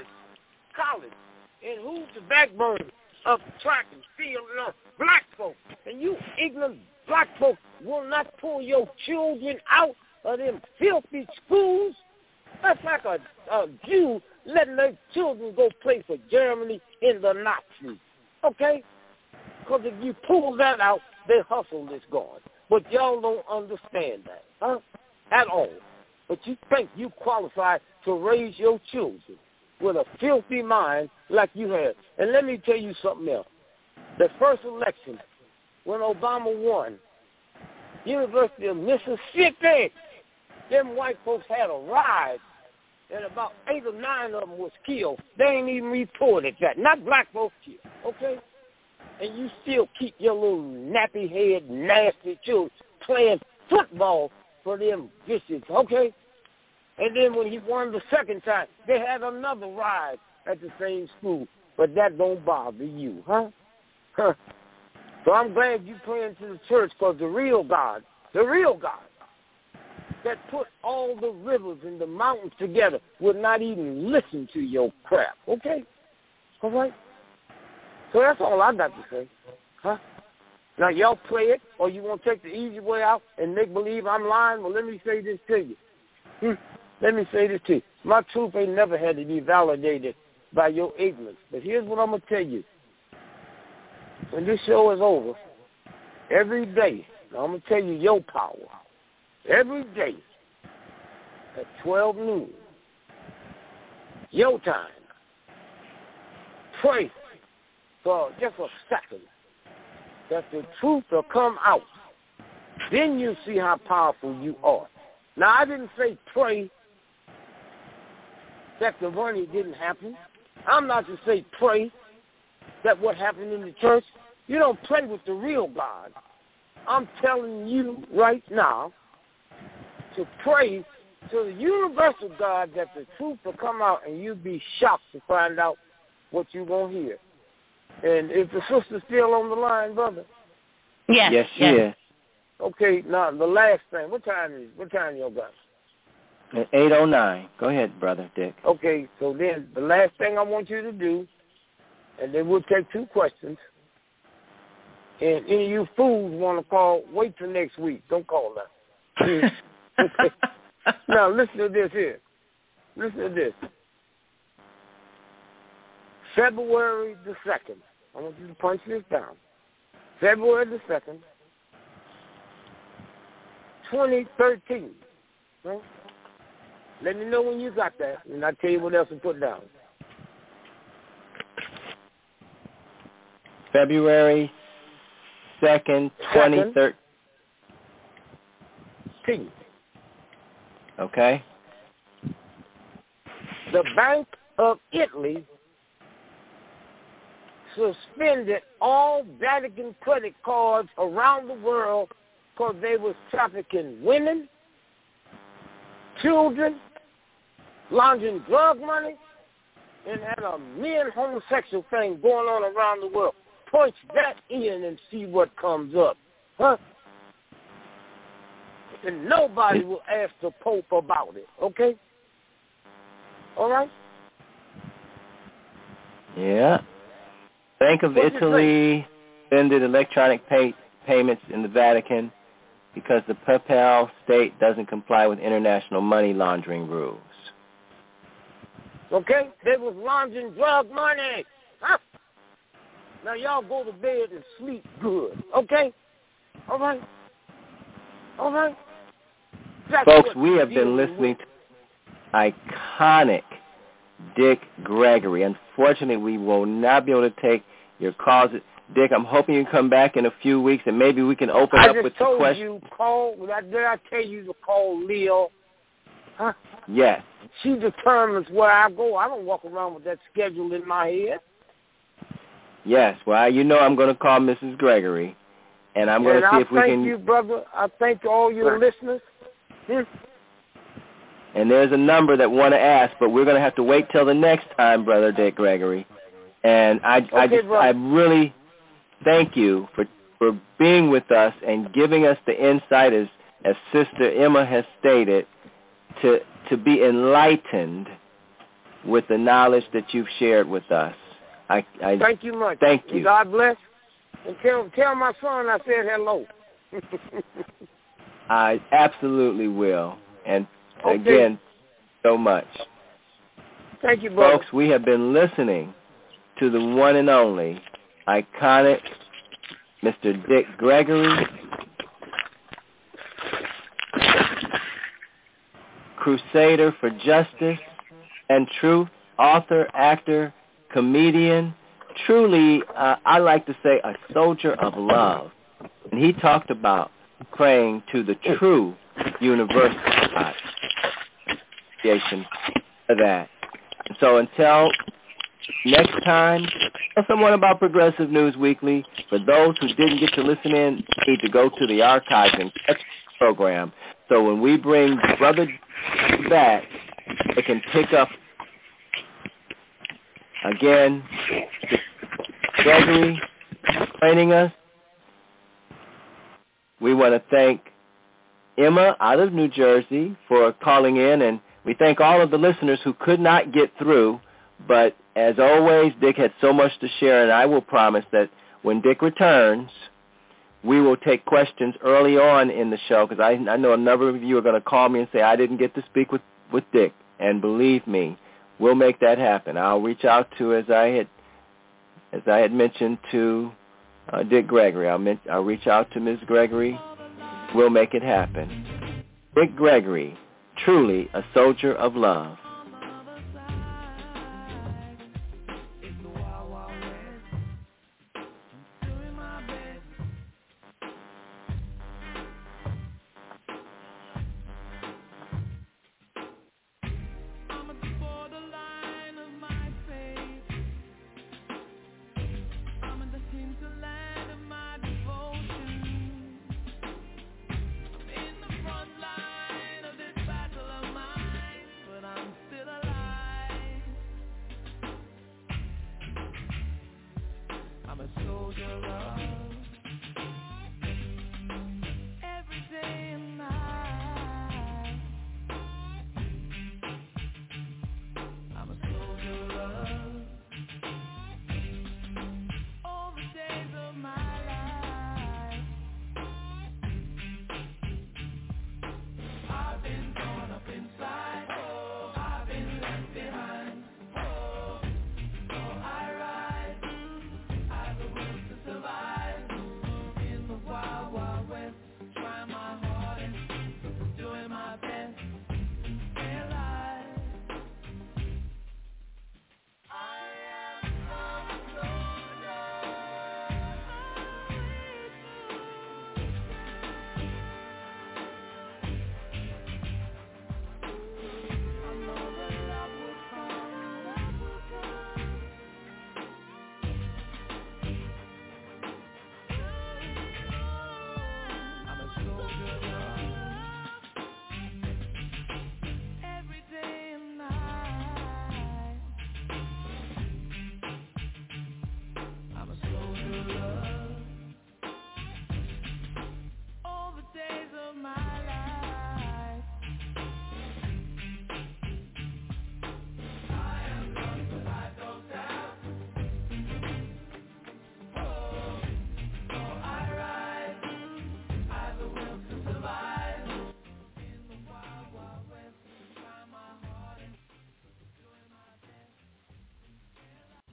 Speaker 5: And who's the backbone of track and field? Black folks. And you ignorant black folks will not pull your children out of them filthy schools. That's like a Jew letting their children go play for Germany in the Nazis. Okay? Because if you pull that out, their hustle is gone. But y'all don't understand that, huh? At all. But you think you qualify to raise your children with a filthy mind like you have. And let me tell you something else. The first election, when Obama won, University of Mississippi, them white folks had a riot, and about 8 or 9 of them was killed. They ain't even reported that. Not black folks killed, okay? And you still keep your little nappy-head, nasty children playing football for them vicious, okay? And then when he won the second time, they had another riot at the same school. But that don't bother you, huh? So I'm glad you praying to the church, because the real God that put all the rivers and the mountains together would not even listen to your crap, okay? All right? So that's all I got to say, huh? Now, y'all play it, or you want to take the easy way out and make believe I'm lying? Well, let me say this to you. Let me say this to you. My truth ain't never had to be validated by your ignorance. But here's what I'm going to tell you. When this show is over, every day, I'm going to tell you your power. Every day at 12 noon, your time, pray for just a second that the truth will come out. Then you see how powerful you are. Now, I didn't say pray that the money didn't happen. I'm not to say pray that what happened in the church. You don't play with the real God. I'm telling you right now to pray to the universal God that the truth will come out, and you'll be shocked to find out what you're going to hear. And is the sister still on the line, brother?
Speaker 6: Yes.
Speaker 4: Yes, she is.
Speaker 5: Okay, now the last thing. What time y'all got?
Speaker 4: At 8:09. Go ahead, Brother Dick.
Speaker 5: Okay, so then the last thing I want you to do, and then we'll take 2 questions. And any of you fools want to call, wait till next week. Don't call now. Okay. Now, listen to this here. Listen to this. February the 2nd. I want you to punch this down. February the 2nd, 2013. Huh? Let me know when you got that, and I'll tell you what else to put down.
Speaker 4: February 2nd, 2013. Okay.
Speaker 5: The Bank of Italy suspended all Vatican credit cards around the world because they was trafficking women, children, laundering drug money, and had a men homosexual thing going on around the world. Punch that in and see what comes up. Huh? And nobody will ask the Pope about it, okay? All right?
Speaker 4: Yeah. Bank of Italy suspended electronic payments in the Vatican because the Papal state doesn't comply with international money laundering rules.
Speaker 5: Okay? They was laundering drug money. Huh? Now y'all go to bed and sleep good. Okay? All right? All right? That's
Speaker 4: Folks, we have been listening to iconic Dick Gregory. Unfortunately, we will not be able to take your calls. Dick, I'm hoping you come back in a few weeks and maybe we can open up with the question.
Speaker 5: I just told you, call. Did I tell you to call Leo? Huh?
Speaker 4: Yes.
Speaker 5: She determines where I go. I don't walk around with that schedule in my head.
Speaker 4: Yes. Well, you know I'm going to call Mrs. Gregory, and I'm going to see if we can.
Speaker 5: Thank you, brother. I thank all your listeners.
Speaker 4: And there's a number that want to ask, but we're going to have to wait till the next time, Brother Dick Gregory. And I really thank you for being with us and giving us the insight, as Sister Emma has stated, to be enlightened with the knowledge that you've shared with us. I
Speaker 5: thank you much.
Speaker 4: Thank you.
Speaker 5: God bless. And tell my son I said hello.
Speaker 4: I absolutely will. And again, so much.
Speaker 5: Thank you, brother.
Speaker 4: Folks, we have been listening to the one and only iconic Mr. Dick Gregory, crusader for justice and truth, author, actor, comedian, truly, I like to say, a soldier of love. And he talked about praying to the true universal God. Appreciation for that. And so until next time, tell someone about Progressive News Weekly. For those who didn't get to listen in, need to go to the archives and catch the program. So when we bring Brother back, they can pick up again. Gregory training us. We want to thank Emma out of New Jersey for calling in, and we thank all of the listeners who could not get through. But as always, Dick had so much to share, and I will promise that when Dick returns, we will take questions early on in the show, because I know a number of you are going to call me and say, I didn't get to speak with Dick. And believe me, we'll make that happen. I'll reach out to, as I had mentioned, to Dick Gregory. I'll reach out to Ms. Gregory. We'll make it happen. Dick Gregory, truly a soldier of love.
Speaker 3: I'm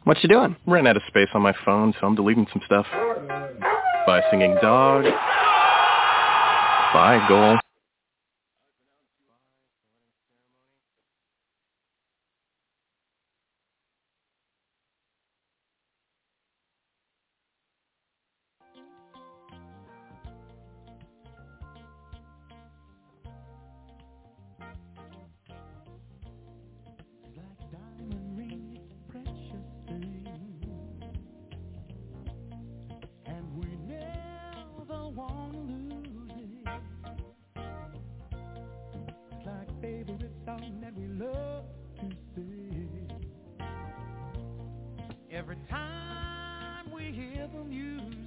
Speaker 7: What you doing?
Speaker 8: Ran out of space on my phone, so I'm deleting some stuff. Bye, singing dog. Bye, goal.
Speaker 3: Every time we hear the music,